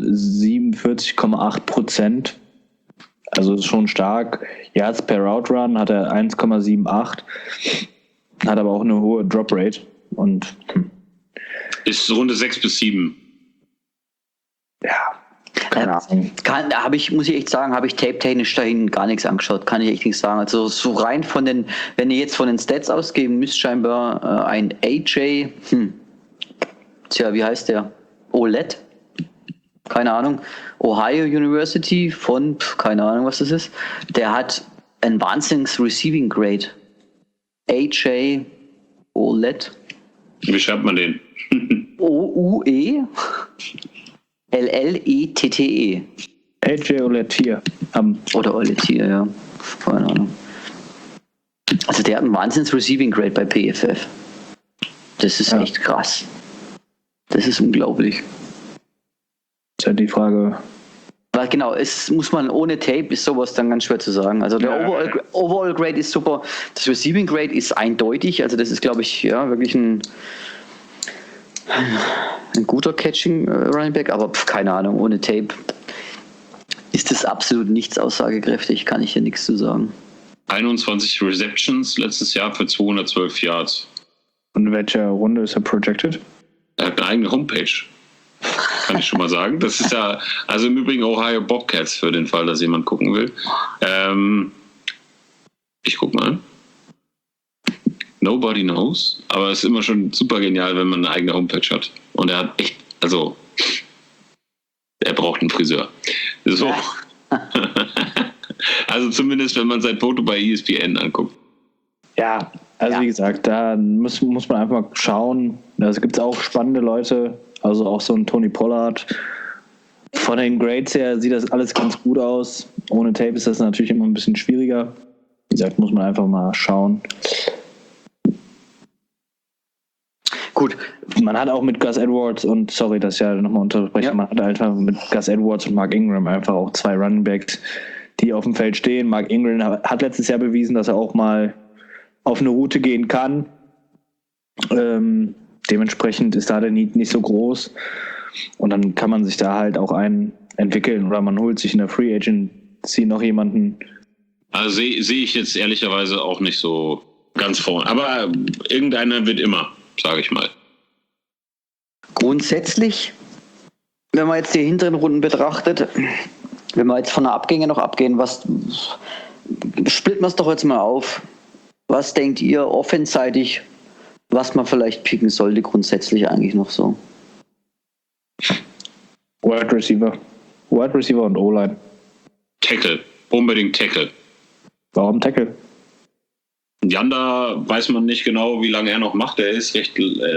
S4: 47,8%. Also ist schon stark. Yards per Route Run hat er 1,78. Hat aber auch eine hohe Drop Rate. Und
S2: ist Runde 6 bis 7.
S4: Ja, keine Ahnung.
S3: Muss ich echt sagen, habe ich tape-technisch dahin gar nichts angeschaut. Kann ich echt nicht sagen. Also so rein wenn ihr jetzt von den Stats ausgeben müsst, scheinbar ein AJ, wie heißt der? OLED? Keine Ahnung. Ohio University von, keine Ahnung, was das ist. Der hat ein Wahnsinns-Receiving Grade. AJ OLED.
S2: Wie schreibt man den?
S3: OUE LLETTE.
S4: AJ Oletier.
S3: Oder Oletier, ja. Keine Ahnung. Also der hat einen Wahnsinns-Receiving Grade bei PFF. Das ist echt krass. Das ist unglaublich.
S4: Das ist halt die Frage.
S3: Aber genau, muss man ohne Tape, ist sowas dann ganz schwer zu sagen. Also der Overall Grade ist super. Das Receiving Grade ist eindeutig. Also das ist, glaube ich, wirklich ein guter Catching Running Back. Aber keine Ahnung, ohne Tape ist das absolut nichts aussagekräftig. Kann ich hier nichts zu sagen.
S2: 21 Receptions letztes Jahr für 212 Yards.
S4: Und in welcher Runde ist er projected?
S2: Er hat eine eigene Homepage. Kann ich schon mal sagen. Das ist ja, also im Übrigen Ohio Bobcats, für den Fall, dass jemand gucken will. Ich guck mal. Nobody knows. Aber es ist immer schon super genial, wenn man eine eigene Homepage hat. Und er hat echt, also, er braucht einen Friseur. So. Also zumindest, wenn man sein Foto bei ESPN anguckt.
S4: Ja, also wie gesagt, da muss man einfach mal schauen. Es gibt auch spannende Leute, also auch so ein Tony Pollard. Von den Grades her sieht das alles ganz gut aus. Ohne Tape ist das natürlich immer ein bisschen schwieriger. Wie gesagt, muss man einfach mal schauen.
S3: Gut.
S4: Man hat auch mit Gus Edwards und, sorry, dass ich ja nochmal unterbreche, man hat einfach mit Gus Edwards und Mark Ingram einfach auch 2 Running Backs, die auf dem Feld stehen. Mark Ingram hat letztes Jahr bewiesen, dass er auch mal auf eine Route gehen kann. Dementsprechend ist da der Need nicht so groß. Und dann kann man sich da halt auch einen entwickeln oder man holt sich in der Free Agency noch jemanden.
S2: Also sehe ich jetzt ehrlicherweise auch nicht so ganz vorne. Aber irgendeiner wird immer, sage ich mal.
S3: Grundsätzlich, wenn man jetzt die hinteren Runden betrachtet, wenn wir jetzt von der Abgänge noch abgehen, splitten wir es doch jetzt mal auf. Was denkt ihr offenseitig, was man vielleicht picken sollte, grundsätzlich eigentlich noch so?
S4: Wide Receiver. Wide Receiver und O-Line.
S2: Tackle. Unbedingt Tackle.
S4: Warum Tackle?
S2: Janda weiß man nicht genau, wie lange er noch macht. Er ist recht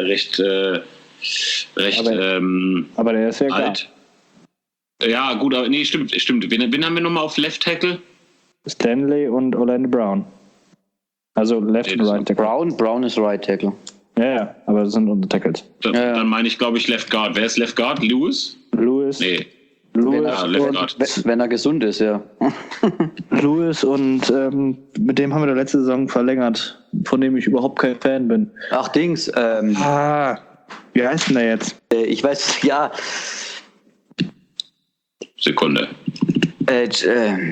S4: Aber der ist ja
S2: alt. Ja, gut, aber nee, stimmt. Wen haben wir nochmal auf Left Tackle?
S4: Stanley und Orlando Brown. Also Left und Right Tackle.
S3: Brown ist Right Tackle.
S4: Ja, aber das sind unsere Tackles.
S2: Dann meine ich, glaube ich, Left Guard. Wer ist Left Guard? Lewis?
S4: Nee.
S3: Wenn er gesund ist, ja.
S4: Lewis und mit dem haben wir der letzte Saison verlängert, von dem ich überhaupt kein Fan bin.
S3: Ach, Dings.
S4: Wie heißt denn der jetzt?
S3: Ich weiß, ja.
S2: Sekunde.
S3: Jetzt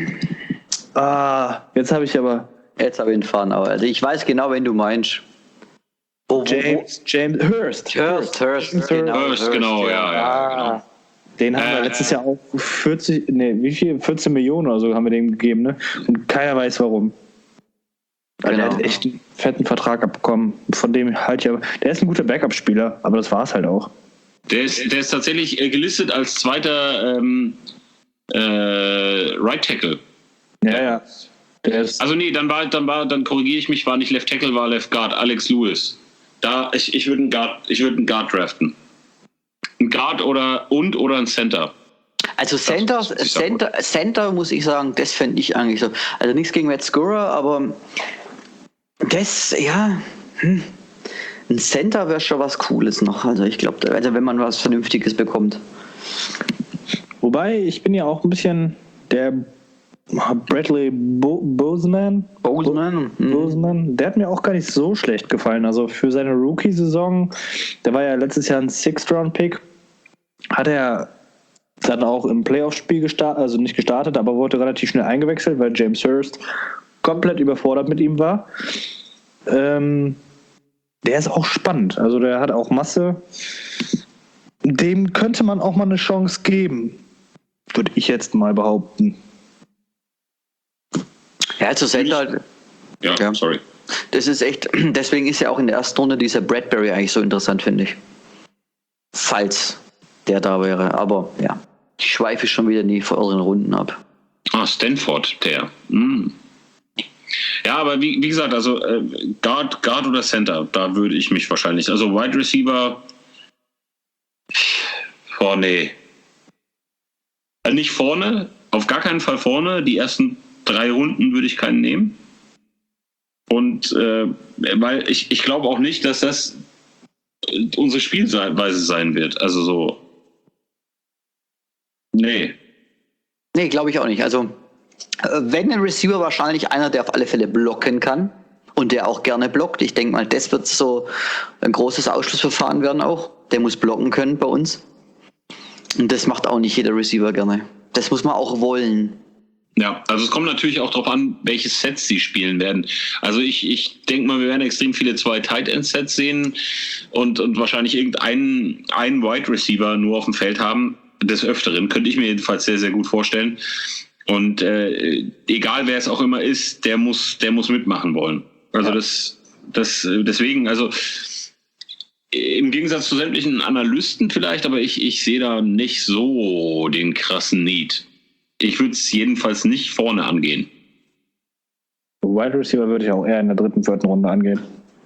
S3: habe
S4: Jetzt habe ich
S3: ihn fahren, aber also ich weiß genau, wen du meinst.
S4: James Hurst.
S3: Hurst,
S2: Genau, ja.
S4: Den haben wir letztes Jahr auch 14 Millionen oder so haben wir dem gegeben, ne? Und keiner weiß warum. Genau. Der hat echt einen fetten Vertrag abbekommen. Von dem halt ja. Der ist ein guter Backup-Spieler, aber das war's halt auch. Der
S2: ist tatsächlich gelistet als zweiter Right Tackle.
S4: Ja.
S2: Dann korrigiere ich mich, war nicht Left Tackle, war Left Guard, Alex Lewis. Ich würde einen Guard draften. Ein Guard oder ein Center.
S3: Also Center muss ich sagen, das fände ich eigentlich so. Also nichts gegen Matt Skura, aber das, ja, ein Center wäre schon was Cooles noch. Also ich glaube, also wenn man was Vernünftiges bekommt.
S4: Wobei, ich bin ja auch ein bisschen der Bradley Bozeman, der hat mir auch gar nicht so schlecht gefallen. Also für seine Rookie-Saison, der war ja letztes Jahr ein Sixth-Round-Pick, hat er dann auch im Playoff-Spiel gestartet, also nicht gestartet, aber wurde relativ schnell eingewechselt, weil James Hurst komplett überfordert mit ihm war. Der ist auch spannend, also der hat auch Masse. Dem könnte man auch mal eine Chance geben, würde ich jetzt mal behaupten.
S3: Ja, also Center.
S2: Ja, sorry.
S3: Das ist echt, deswegen ist ja auch in der ersten Runde dieser Bradbury eigentlich so interessant, finde ich. Falls der da wäre. Aber ja, ich schweife schon wieder in die vorderen Runden ab.
S2: Stanford, der. Ja, aber wie gesagt, also Guard oder Center, da würde ich mich wahrscheinlich, also Wide Receiver, nee. Also nicht vorne, auf gar keinen Fall vorne, die ersten 3 Runden würde ich keinen nehmen. Und weil ich glaube auch nicht, dass das unsere Spielweise sein wird. Also so. Nee, glaube ich auch nicht. Also wenn ein Receiver wahrscheinlich einer, der auf alle Fälle blocken kann und der auch gerne blockt. Ich denke mal, das wird so ein großes Ausschlussverfahren werden auch. Der muss blocken können bei uns. Und das macht auch nicht jeder Receiver gerne. Das muss man auch wollen. Ja, also es kommt natürlich auch darauf an, welche Sets sie spielen werden. Also ich denke mal, wir werden extrem viele 2 Tight End Sets sehen und wahrscheinlich einen Wide Receiver nur auf dem Feld haben. Des Öfteren, könnte ich mir jedenfalls sehr, sehr gut vorstellen. Und egal wer es auch immer ist, der muss mitmachen wollen. Also deswegen, also im Gegensatz zu sämtlichen Analysten vielleicht, aber ich sehe da nicht so den krassen Need. Ich würde es jedenfalls nicht vorne angehen.
S4: Wide Receiver würde ich auch eher in der 3., 4. Runde angehen.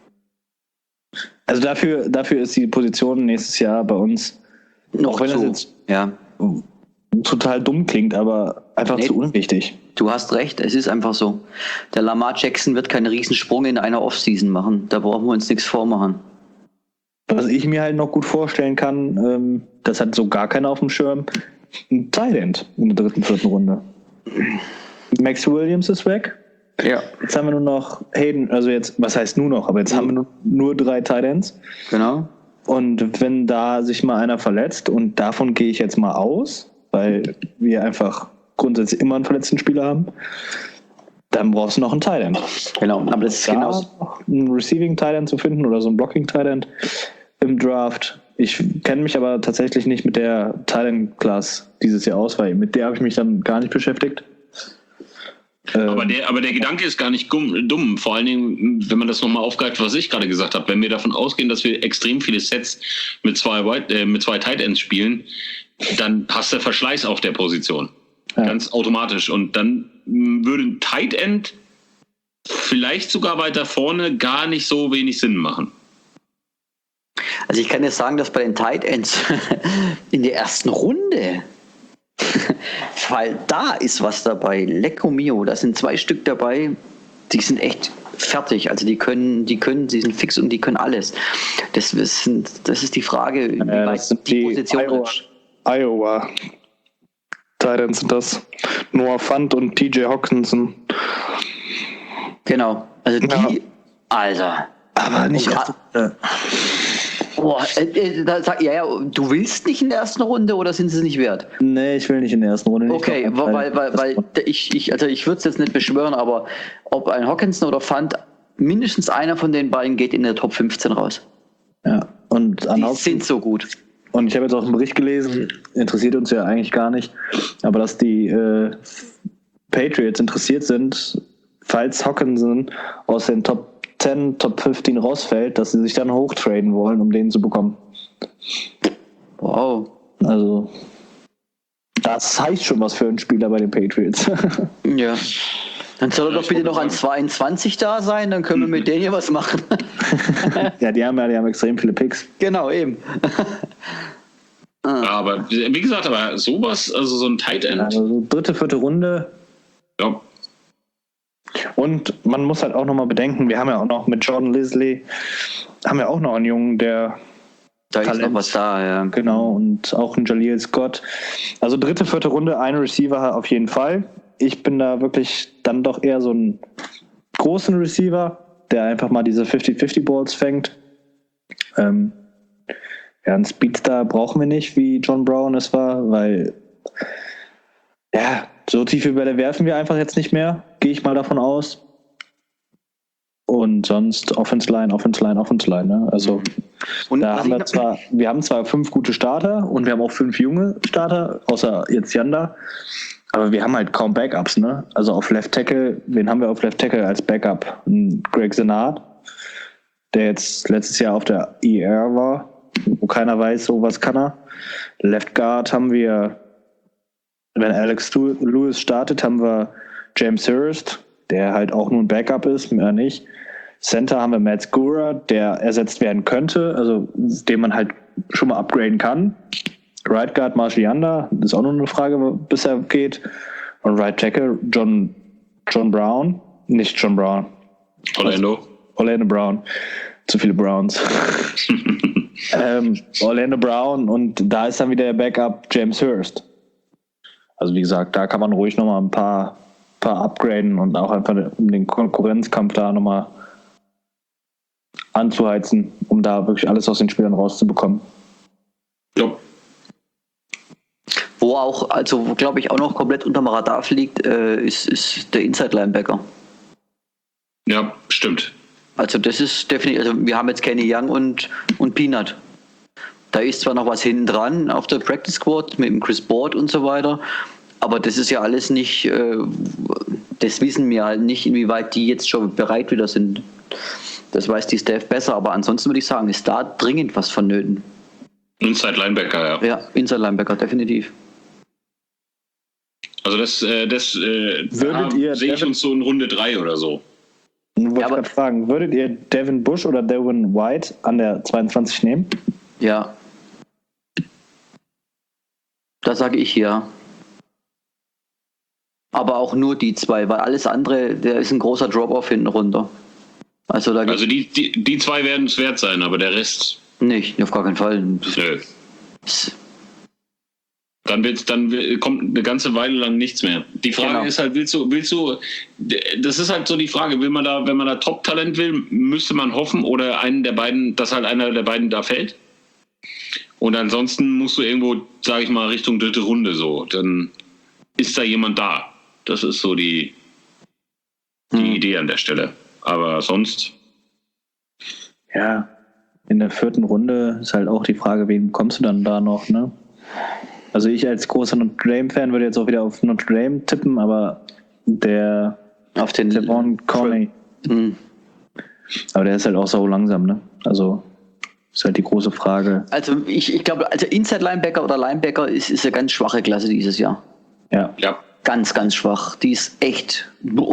S4: Also dafür ist die Position nächstes Jahr bei uns,
S3: noch
S4: auch wenn das jetzt total dumm klingt, aber einfach zu unwichtig.
S3: Du hast recht, es ist einfach so. Der Lamar Jackson wird keinen Riesensprung in einer Offseason machen. Da brauchen wir uns nichts vormachen.
S4: Was ich mir halt noch gut vorstellen kann, das hat so gar keiner auf dem Schirm, ein Tight End in der 3., 4. Runde. Max Williams ist weg.
S3: Ja.
S4: Jetzt haben wir nur noch Hayden, also jetzt, was heißt nur noch, aber jetzt haben wir nur 3 Tight Ends.
S3: Genau.
S4: Und wenn da sich mal einer verletzt, und davon gehe ich jetzt mal aus, weil wir einfach grundsätzlich immer einen verletzten Spieler haben, dann brauchst du noch einen Tight End.
S3: Genau, aber das ist genau
S4: einen Receiving Tight End zu finden oder so einen Blocking Tight End im Draft. Ich kenne mich aber tatsächlich nicht mit der Tight End Class dieses Jahr aus, weil mit der habe ich mich dann gar nicht beschäftigt.
S2: Aber der Gedanke ist gar nicht dumm. Vor allen Dingen, wenn man das nochmal aufgreift, was ich gerade gesagt habe. Wenn wir davon ausgehen, dass wir extrem viele Sets mit zwei Tight Ends spielen, dann passt der Verschleiß auf der Position. Ja. Ganz automatisch. Und dann würde ein Tight End vielleicht sogar weiter vorne gar nicht so wenig Sinn machen.
S3: Also ich kann dir sagen, dass bei den Tight Ends in der ersten Runde, weil da ist was dabei, Lecco mio, da sind 2 Stück dabei, die sind echt fertig, also die sind fix und die können alles. Das ist die Frage, wie weit die Position ist.
S5: Iowa Tight Ends sind das. Noah Fant und TJ Hockenson.
S3: Genau, also die, Alter.
S4: Aber nicht erst.
S3: Du willst nicht in der ersten Runde oder sind sie es nicht wert?
S4: Nee, ich will nicht in der ersten Runde.
S3: Okay, weil ich würde es jetzt nicht beschwören, aber ob ein Hockenson oder Fant, mindestens einer von den beiden geht in der Top 15 raus.
S4: Ja, und
S3: die sind so gut.
S4: Und ich habe jetzt auch einen Bericht gelesen, interessiert uns ja eigentlich gar nicht, aber dass die Patriots interessiert sind, falls Hockenson aus den Top 10, Top 15 rausfällt, dass sie sich dann hochtraden wollen, um den zu bekommen.
S3: Wow.
S4: Also, das heißt schon was für einen Spieler bei den Patriots.
S3: Ja. Dann soll er doch bitte noch an 22 da sein, dann können wir mit denen hier was machen.
S4: Ja, die haben extrem viele Picks.
S3: Genau, eben.
S2: Aber wie gesagt, sowas, also so ein Tight End.
S4: Also 3., 4. Runde.
S2: Ja.
S5: Und man muss halt auch nochmal bedenken, wir haben ja auch noch mit Jordan Leslie, haben wir auch noch einen Jungen, der
S3: da ist noch was da, ja.
S4: Genau, und auch ein Jaleel Scott. Also 3., 4. Runde, ein Receiver auf jeden Fall. Ich bin da wirklich dann doch eher so ein großen Receiver, der einfach mal diese 50-50 Balls fängt. Einen Speedstar brauchen wir nicht, wie John Brown es war, weil so tiefe Bälle werfen wir einfach jetzt nicht mehr, gehe ich mal davon aus. Und sonst Offense Line, ne? Also und da haben wir haben zwar 5 gute Starter und wir haben auch 5 junge Starter, außer jetzt Yanda, aber wir haben halt kaum Backups, ne? Also auf Left Tackle, wen haben wir auf Left Tackle als Backup? Greg Senard, der jetzt letztes Jahr auf der IR war, wo keiner weiß, so was kann er. Left Guard haben wir, wenn Alex Lewis startet, haben wir James Hurst, der halt auch nur ein Backup ist, mehr nicht. Center haben wir Matt Skura, der ersetzt werden könnte, also den man halt schon mal upgraden kann. Right Guard Marshall Yanda, das ist auch nur eine Frage, bis er geht. Und Right Tackle John Brown, nicht John Brown. Orlando Brown. Zu viele Browns. Orlando Brown und da ist dann wieder der Backup James Hurst. Also wie gesagt, da kann man ruhig nochmal ein paar upgraden und auch einfach um den Konkurrenzkampf da nochmal anzuheizen, um da wirklich alles aus den Spielern rauszubekommen.
S2: Ja.
S3: Wo auch, also glaube ich auch noch komplett unterm Radar fliegt, ist der Inside-Linebacker.
S2: Ja, stimmt.
S3: Also das ist definitiv, also wir haben jetzt Kenny Young und Peanut. Da ist zwar noch was hinten dran auf der Practice Squad mit dem Chris Board und so weiter, aber das ist ja alles nicht, das wissen wir halt nicht, inwieweit die jetzt schon bereit wieder sind. Das weiß die Staff besser, aber ansonsten würde ich sagen, ist da dringend was vonnöten.
S2: Inside Linebacker, ja.
S3: Ja, Inside Linebacker, definitiv.
S2: Also das sehe ich uns so in Runde 3 oder so.
S4: Wollte ich gerade fragen, würdet ihr Devin Bush oder Devin White an der 22 nehmen?
S3: Ja. Das sage ich ja. Aber auch nur die 2, weil alles andere, der ist ein großer Drop-Off hinten runter. Also
S2: die 2 werden es wert sein, aber der Rest...
S3: Nicht, auf gar keinen Fall.
S2: Nö. Dann kommt eine ganze Weile lang nichts mehr. Die Frage ist halt, willst du, das ist halt so die Frage, wenn man da Top-Talent will, müsste man hoffen oder dass halt einer der beiden da fällt. Und ansonsten musst du irgendwo, sage ich mal, Richtung 3. Runde so. Dann ist da jemand da. Das ist so die Idee an der Stelle. Aber sonst...
S4: Ja, in der 4. Runde ist halt auch die Frage, wen bekommst du dann da noch, ne? Also ich als großer Notre Dame-Fan würde jetzt auch wieder auf Notre Dame tippen, aber der
S3: Auf den
S4: Devon Coney. Aber der ist halt auch so langsam, ne? Also ist halt die große Frage.
S3: Also ich glaube, also Inside-Linebacker oder Linebacker ist eine ganz schwache Klasse dieses Jahr.
S4: Ja.
S3: Ganz, ganz schwach. Die ist echt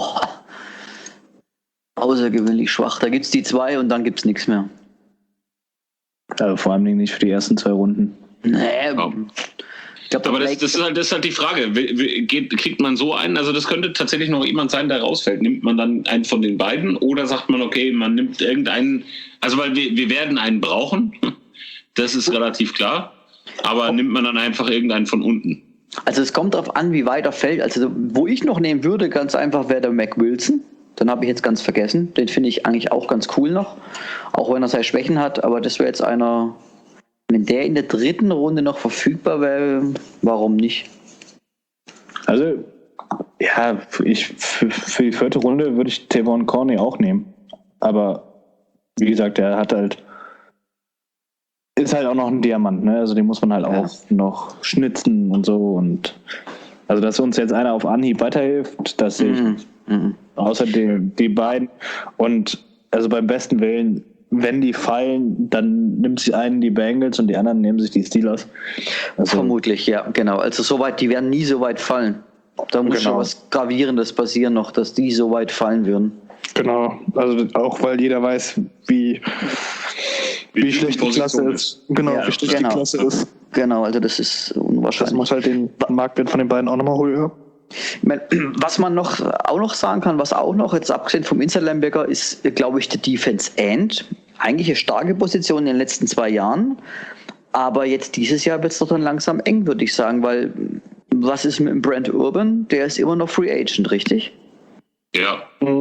S3: außergewöhnlich schwach. Da gibt es die 2 und dann gibt es nichts mehr.
S4: Also vor allem nicht für die ersten 2 Runden.
S3: Nee, ich glaube,
S2: Aber das ist halt die Frage. Kriegt man so einen? Also das könnte tatsächlich noch jemand sein, der rausfällt. Nimmt man dann einen von den beiden oder sagt man, okay, man nimmt irgendeinen, also weil wir werden einen brauchen, das ist relativ klar, aber nimmt man dann einfach irgendeinen von unten?
S3: Also es kommt darauf an, wie weit er fällt. Also wo ich noch nehmen würde, ganz einfach, wäre der Mac Wilson. Den habe ich jetzt ganz vergessen. Den finde ich eigentlich auch ganz cool noch. Auch wenn er seine Schwächen hat. Aber das wäre jetzt einer, wenn der in der 3. Runde noch verfügbar wäre, warum nicht?
S5: Also, ja, für die 4. Runde würde ich Tavon Coney auch nehmen. Aber wie gesagt, der hat halt, ist halt auch noch ein Diamant, ne? Also den muss man halt auch noch schnitzen und so. Und also, dass uns jetzt einer auf Anhieb weiterhilft, das sehe ich nicht. Außer die beiden. Und also beim besten Willen, wenn die fallen, dann nimmt sich einen die Bengals und die anderen nehmen sich die Steelers. Also,
S3: Vermutlich, ja, genau. Also soweit, die werden nie so weit fallen. Da muss schon was Gravierendes passieren noch, dass die so weit fallen würden.
S5: genau, also auch weil jeder weiß, wie schlecht die Klasse ist. Genau,
S3: Ja,
S5: wie schlecht die Klasse ist.
S3: Genau, also das ist
S5: Das
S3: unwahrscheinlich.
S5: macht halt den Marktwert von den beiden auch nochmal höher.
S3: Ich meine, was man auch noch sagen kann, was auch noch, jetzt abgesehen vom Inside-Linebacker, ist, glaube ich, der Defense End. Eigentlich eine starke Position in den letzten 2 Jahren. Aber jetzt dieses Jahr wird es doch dann langsam eng, würde ich sagen, weil was ist mit dem Brent Urban? Der ist immer noch Free Agent, richtig?
S2: Ja.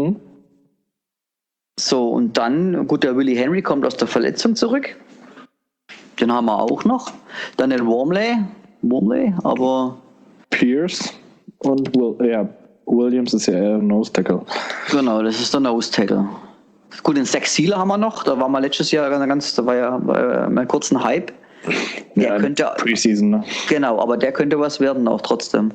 S3: So, und dann, gut, der Willie Henry kommt aus der Verletzung zurück. Den haben wir auch noch. Dann den Wormley, aber
S5: Pierce und Williams ist ja eher Nose Tackle.
S3: genau, das ist der Nose Tackle. Gut, den Zach Sealer haben wir noch. Da war mal letztes Jahr da war ja mal kurz ein Hype. Der könnte,
S5: Preseason, ne?
S3: genau, aber der könnte was werden auch trotzdem.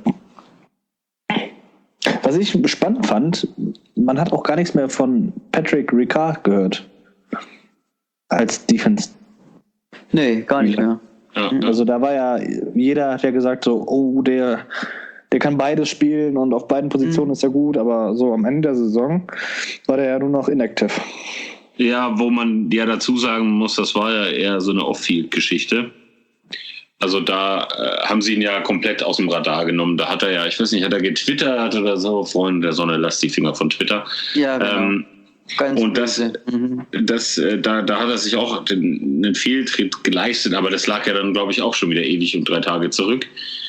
S5: Was ich spannend fand, man hat auch gar nichts mehr von Patrick Ricard gehört. Als Defense.
S3: Nee, gar nicht mehr.
S2: Ja.
S5: Also da war ja, jeder hat ja gesagt so, oh, der kann beides spielen und auf beiden Positionen ist er gut, aber so am Ende der Saison war der ja nur noch inactive.
S2: Ja, wo man ja dazu sagen muss, das war ja eher so eine Off-Field-Geschichte. Also da haben sie ihn ja komplett aus dem Radar genommen. Da hat er ja, ich weiß nicht, hat er getwittert oder so, Freunde der Sonne, lasst die Finger von Twitter.
S3: Ja, genau. Ganz
S2: Und
S3: böse.
S2: da hat er sich auch einen Fehltritt geleistet, aber das lag ja dann, glaube ich, auch schon wieder ewig und 3 Tage zurück.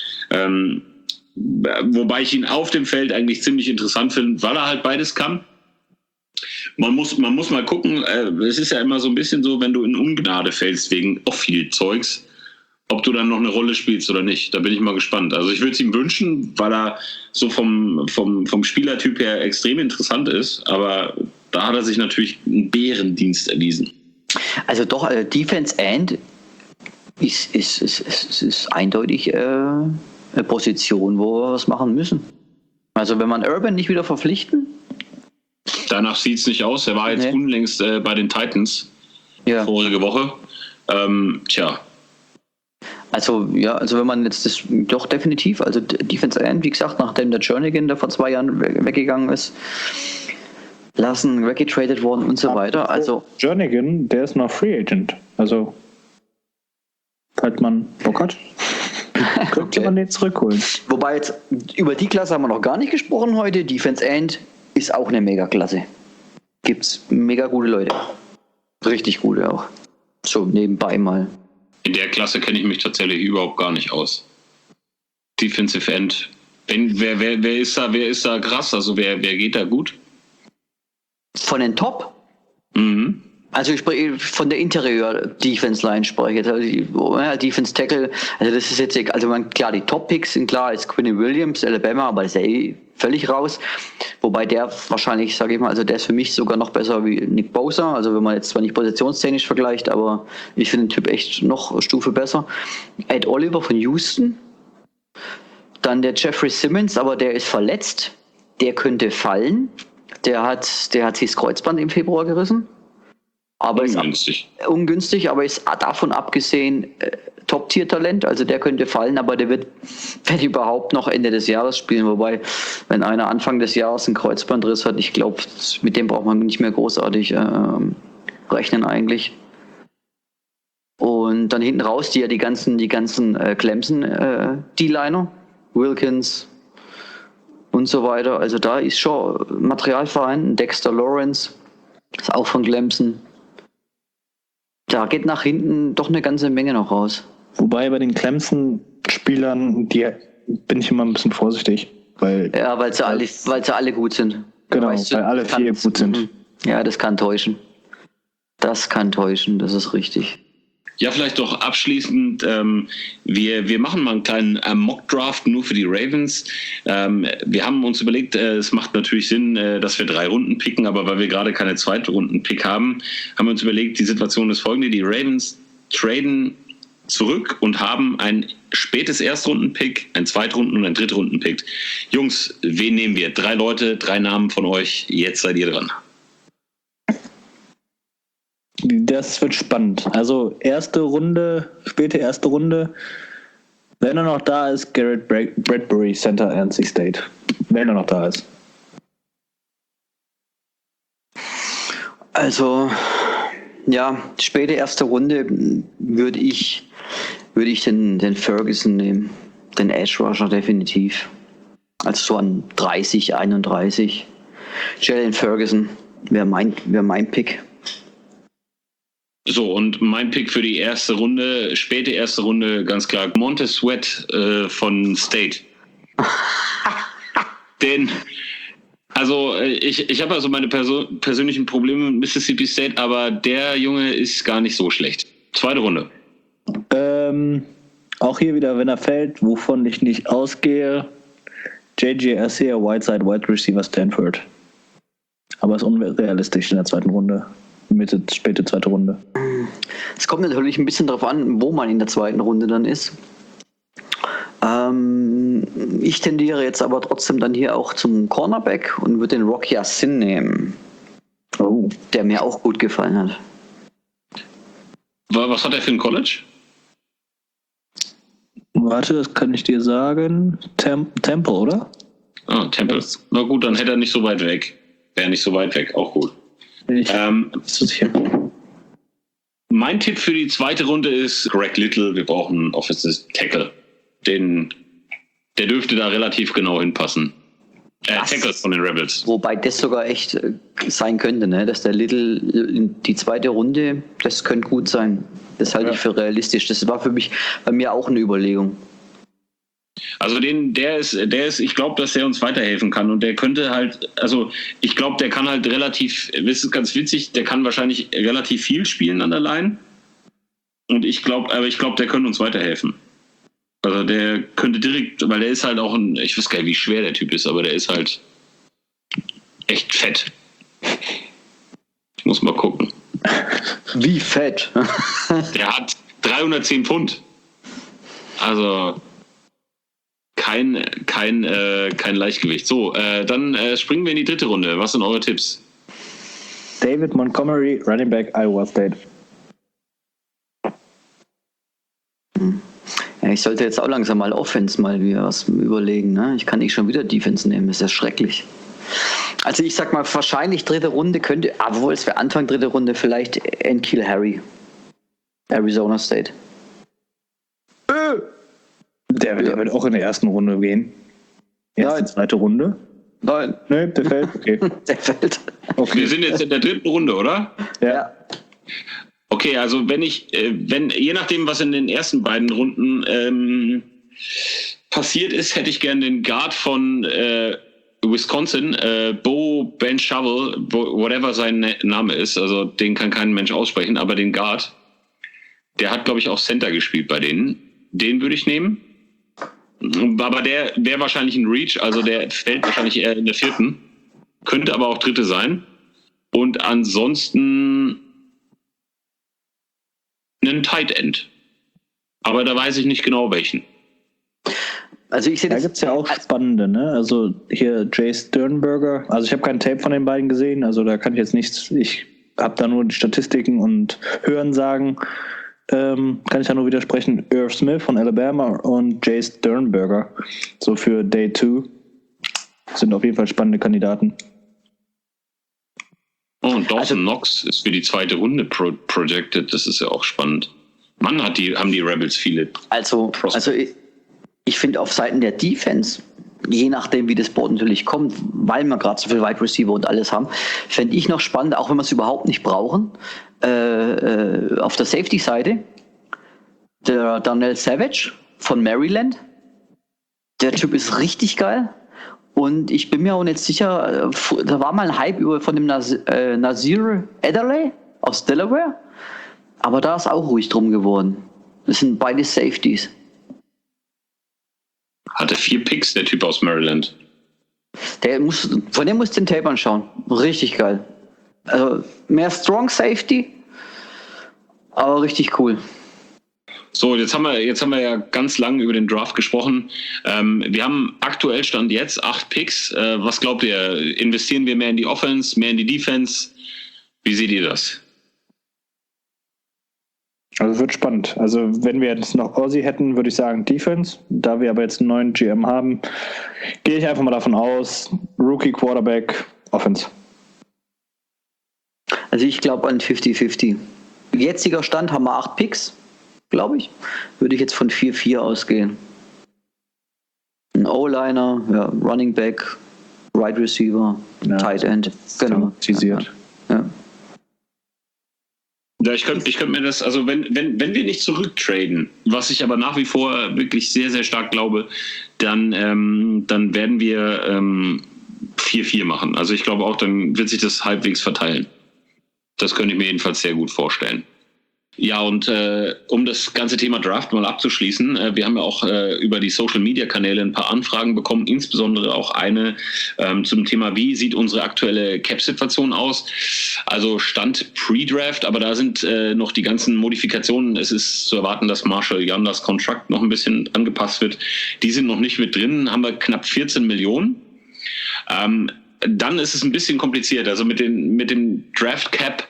S2: Wobei ich ihn auf dem Feld eigentlich ziemlich interessant finde, weil er halt beides kann. Man muss mal gucken, es ist ja immer so ein bisschen so, wenn du in Ungnade fällst wegen Off-Field-Zeugs, ob du dann noch eine Rolle spielst oder nicht. Da bin ich mal gespannt. Also ich würde es ihm wünschen, weil er so vom Spielertyp her extrem interessant ist, aber da hat er sich natürlich einen Bärendienst erwiesen.
S3: Also doch, Defense End ist eindeutig eine Position, wo wir was machen müssen. Also wenn man Urban nicht wieder verpflichten.
S2: Danach sieht es nicht aus. Er war jetzt unlängst bei den Titans vorige Woche.
S3: Also wenn man jetzt das doch definitiv, also Defense End, wie gesagt, nachdem der Jernigan, der vor 2 Jahren weggegangen ist, weggetradet worden und so weiter. Also
S5: Jernigan, der ist noch Free Agent. Also falls man Bock hat, könnte man den zurückholen.
S3: Wobei jetzt über die Klasse haben wir noch gar nicht gesprochen heute. Defense End ist auch eine Mega-Klasse. Gibt's mega gute Leute. Richtig gute auch. So nebenbei mal.
S2: In der Klasse kenne ich mich tatsächlich überhaupt gar nicht aus. Defensive End. Wer ist da krass? Also wer geht da gut?
S3: Von den Top?
S2: Mhm.
S3: Also ich spreche von der Interieur-Defense-Line spreche. Also Defense Tackle, also das ist jetzt, also klar, die Top-Picks sind klar, ist Quinn Williams, Alabama, aber das ist ja völlig raus. Wobei der wahrscheinlich, sage ich mal, also der ist für mich sogar noch besser wie Nick Bosa. Also wenn man jetzt zwar nicht positionstechnisch vergleicht, aber ich finde den Typ echt noch eine Stufe besser. Ed Oliver von Houston. Dann der Jeffrey Simmons, aber der ist verletzt. der könnte fallen. Der hat sich das Kreuzband im Februar gerissen. Aber ungünstig, aber ist davon abgesehen Top-Tier-Talent. Also der könnte fallen, aber der wird, wenn überhaupt, noch Ende des Jahres spielen. Wobei, wenn einer Anfang des Jahres einen Kreuzbandriss hat, ich glaube, mit dem braucht man nicht mehr großartig rechnen eigentlich. Und dann hinten raus die ganzen Clemson D-Liner, Wilkins und so weiter. Also da ist schon Material vorhanden. Dexter Lawrence ist auch von Clemson. Da geht nach hinten doch eine ganze Menge noch raus.
S5: Wobei bei den Clemson-Spielern, die bin ich immer ein bisschen vorsichtig. Weil
S3: sie alle gut sind.
S5: Genau, weil alle 4 gut sind.
S3: Ja, das kann täuschen. Das ist richtig.
S2: Ja, vielleicht doch abschließend, wir machen mal einen kleinen Mock-Draft nur für die Ravens. Wir haben uns überlegt, es macht natürlich Sinn, dass wir 3 Runden picken, aber weil wir gerade keine Zweitrunden-Pick haben wir uns überlegt, die Situation ist folgende: Die Ravens traden zurück und haben ein spätes Erstrunden-Pick, ein Zweitrunden- und ein Drittrunden-Pick. Jungs, wen nehmen wir? 3 Leute, 3 Namen von euch, jetzt seid ihr dran.
S5: Das wird spannend. Also späte erste Runde. Wenn er noch da ist, Garrett Bradbury, Center NC State. Wenn er noch da ist.
S3: Also, ja, späte erste Runde würde ich den Ferguson nehmen. Den Edge Rusher definitiv. Also so an 30, 31. Jalen Ferguson wäre mein Pick.
S2: So, und mein Pick für die erste Runde, späte erste Runde, ganz klar, Montez Sweat von State. Ich habe also meine persönlichen Probleme mit Mississippi State, aber der Junge ist gar nicht so schlecht. Zweite Runde.
S4: Auch hier wieder, wenn er fällt, wovon ich nicht ausgehe, J.J. Arcega, Whiteside, Wide Receiver, Stanford. Aber ist unrealistisch in der zweiten Runde. Späte zweite Runde.
S3: Es kommt natürlich ein bisschen darauf an, wo man in der zweiten Runde dann ist. Ich tendiere jetzt aber trotzdem dann hier auch zum Cornerback und würde den Rock Ya-Sin nehmen.
S5: Oh.
S3: Der mir auch gut gefallen hat.
S2: Was hat er für ein College?
S4: Warte, das kann ich dir sagen. Temple, oder?
S2: Ah, Temple. Na gut, dann hätte er nicht so weit weg. Wäre nicht so weit weg, auch gut.
S4: So sicher.
S2: Mein Tipp für die zweite Runde ist Greg Little. Wir brauchen einen Offensive Tackle. Der dürfte da relativ genau hinpassen. Tackles von den Rebels.
S3: Wobei das sogar echt sein könnte, ne? Dass der Little in die zweite Runde, das könnte gut sein. Das halte ich für realistisch. Das war bei mir auch eine Überlegung.
S2: Also der ist, ich glaube, dass der uns weiterhelfen kann und der könnte halt, also ich glaube, der kann halt relativ, das ist ganz witzig, der kann wahrscheinlich relativ viel spielen an der Line und ich glaube, der könnte uns weiterhelfen. Also der könnte direkt, weil der ist halt auch ich weiß gar nicht, wie schwer der Typ ist, aber der ist halt echt fett. Ich muss mal gucken.
S3: Wie fett?
S2: Der hat 310 Pfund. Also kein Leichtgewicht. So, dann springen wir in die dritte Runde. Was sind eure Tipps?
S5: David Montgomery, Running Back, Iowa State.
S3: Ja, ich sollte jetzt auch langsam mal Offense mal wieder was überlegen. Ne? Ich kann nicht schon wieder Defense nehmen. Das ist ja schrecklich. Also ich sag mal, wahrscheinlich dritte Runde könnte, obwohl es wäre Anfang dritte Runde, vielleicht N'Keal Harry. Arizona State.
S5: Der wird auch in der ersten Runde gehen.
S3: Nein.
S5: Zweite Runde?
S3: Nein.
S5: Nee, der fällt. Okay.
S3: Der fällt.
S5: Okay.
S2: Wir sind jetzt in der dritten Runde, oder?
S3: Ja.
S2: Okay, also je nachdem, was in den ersten beiden Runden passiert ist, hätte ich gern den Guard von Wisconsin, Bo Ben Shovel, whatever sein Name ist, also den kann kein Mensch aussprechen, aber den Guard, der hat, glaube ich, auch Center gespielt bei denen. Den würde ich nehmen. Aber der wäre wahrscheinlich ein Reach, also der fällt wahrscheinlich eher in der vierten. Könnte aber auch dritte sein. Und ansonsten einen Tight End. Aber da weiß ich nicht genau welchen.
S3: Also ich sehe
S4: Da
S3: das.
S4: gibt es ja auch spannende, ne? Also hier Jay Sternberger. Also ich habe kein Tape von den beiden gesehen, also da kann ich jetzt nichts, ich habe da nur die Statistiken und Hörensagen, kann ich da nur widersprechen. Irv Smith von Alabama und Jay Sternberger, so für Day 2, sind auf jeden Fall spannende Kandidaten.
S2: Oh, und Dawson Knox ist für die zweite Runde projected, das ist ja auch spannend. Mann, haben die Rebels viele.
S3: Also ich finde auf Seiten der Defense, je nachdem wie das Board natürlich kommt, weil wir gerade so viel Wide Receiver und alles haben, fände ich noch spannend, auch wenn wir es überhaupt nicht brauchen, auf der Safety-Seite, der Darnell Savage von Maryland, der Typ ist richtig geil und ich bin mir auch nicht sicher, da war mal ein Hype von dem Nasir Adderley aus Delaware, aber da ist auch ruhig drum geworden. Das sind beide Safeties.
S2: Hatte 4 Picks, der Typ aus Maryland.
S3: Von dem musst du den Tape anschauen. Richtig geil. Also mehr Strong Safety, aber richtig cool.
S2: So, jetzt haben wir ja ganz lang über den Draft gesprochen. Wir haben aktuell Stand jetzt 8 Picks. Was glaubt ihr? Investieren wir mehr in die Offense, mehr in die Defense? Wie seht ihr das?
S5: Also es wird spannend. Also wenn wir jetzt noch Aussie hätten, würde ich sagen Defense. Da wir aber jetzt einen neuen GM haben, gehe ich einfach mal davon aus, Rookie Quarterback, Offense.
S3: Also ich glaube an 50-50. Jetziger Stand haben wir 8 Picks, glaube ich. Würde ich jetzt von 4-4 ausgehen. Ein O-Liner, ja, Running Back, Right Receiver,
S5: Ja,
S3: Tight End. Genau.
S5: Thematisiert.
S3: Ja.
S2: Ja, ich könnte mir das, also wenn wir nicht zurücktraden, was ich aber nach wie vor wirklich sehr, sehr stark glaube, dann werden wir 4-4 machen. Also ich glaube auch, dann wird sich das halbwegs verteilen. Das könnte ich mir jedenfalls sehr gut vorstellen. Ja, und um das ganze Thema Draft mal abzuschließen, wir haben ja auch über die Social-Media-Kanäle ein paar Anfragen bekommen, insbesondere auch eine zum Thema, wie sieht unsere aktuelle Cap-Situation aus? Also Stand Pre-Draft, aber da sind noch die ganzen Modifikationen. Es ist zu erwarten, dass Marshall Yanders Contract noch ein bisschen angepasst wird. Die sind noch nicht mit drin, haben wir knapp 14 Millionen. Dann ist es ein bisschen kompliziert, also mit dem Draft-Cap,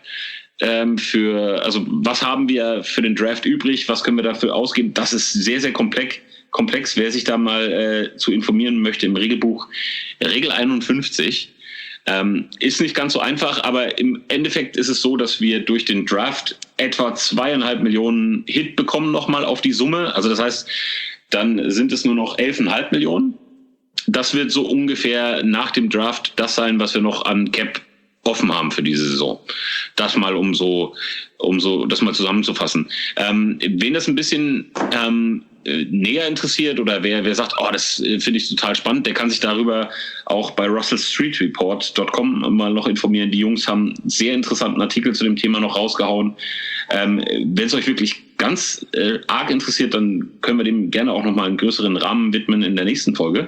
S2: also was haben wir für den Draft übrig, was können wir dafür ausgeben, das ist sehr, sehr komplex. Wer sich da mal zu informieren möchte im Regelbuch, Regel 51, ist nicht ganz so einfach, aber im Endeffekt ist es so, dass wir durch den Draft etwa 2,5 Millionen Hit bekommen nochmal auf die Summe, also das heißt, dann sind es nur noch 11,5 Millionen. Das wird so ungefähr nach dem Draft das sein, was wir noch an Cap offen haben für diese Saison. Das mal um das mal zusammenzufassen. Wen das ein bisschen näher interessiert oder wer sagt, oh, das finde ich total spannend, der kann sich darüber auch bei russellstreetreport.com mal noch informieren. Die Jungs haben einen sehr interessanten Artikel zu dem Thema noch rausgehauen. Wenn es euch wirklich ganz arg interessiert, dann können wir dem gerne auch nochmal einen größeren Rahmen widmen in der nächsten Folge.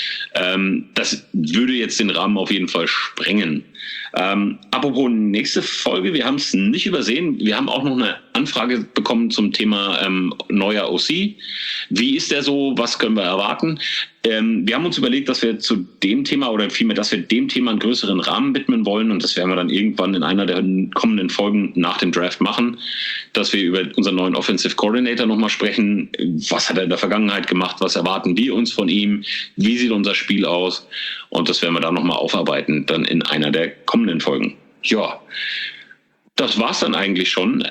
S2: Das würde jetzt den Rahmen auf jeden Fall sprengen. Apropos nächste Folge, wir haben es nicht übersehen. Wir haben auch noch eine Anfrage bekommen zum Thema neuer OC. Wie ist der so? Was können wir erwarten? Wir haben uns überlegt, dass wir zu dem Thema oder vielmehr, dass wir dem Thema einen größeren Rahmen widmen wollen und das werden wir dann irgendwann in einer der kommenden Folgen nach dem Draft machen, dass wir über unseren neuen Offensive Coordinator nochmal sprechen. Was hat er in der Vergangenheit gemacht? Was erwarten wir uns von ihm? Wie sieht unser Spiel aus? Und das werden wir dann nochmal aufarbeiten, dann in einer der kommenden Folgen. Ja, das war's dann eigentlich schon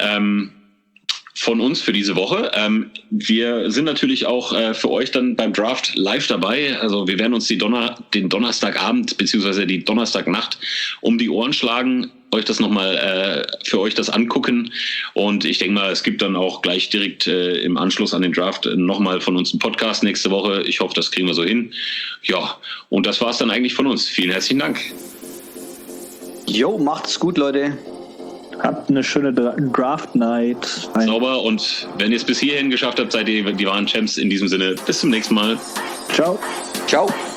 S2: von uns für diese Woche. Wir sind natürlich auch für euch dann beim Draft live dabei. Also wir werden uns den Donnerstagabend bzw. die Donnerstagnacht um die Ohren schlagen, euch das nochmal für euch das angucken. Und ich denke mal, es gibt dann auch gleich direkt im Anschluss an den Draft nochmal von uns einen Podcast nächste Woche. Ich hoffe, das kriegen wir so hin. Ja, und das war's dann eigentlich von uns. Vielen herzlichen Dank.
S3: Jo, macht's gut, Leute.
S4: Habt eine schöne Draft-Night.
S2: Sauber, und wenn ihr es bis hierhin geschafft habt, seid ihr die wahren Champs. In diesem Sinne, bis zum nächsten Mal.
S4: Ciao.
S3: Ciao.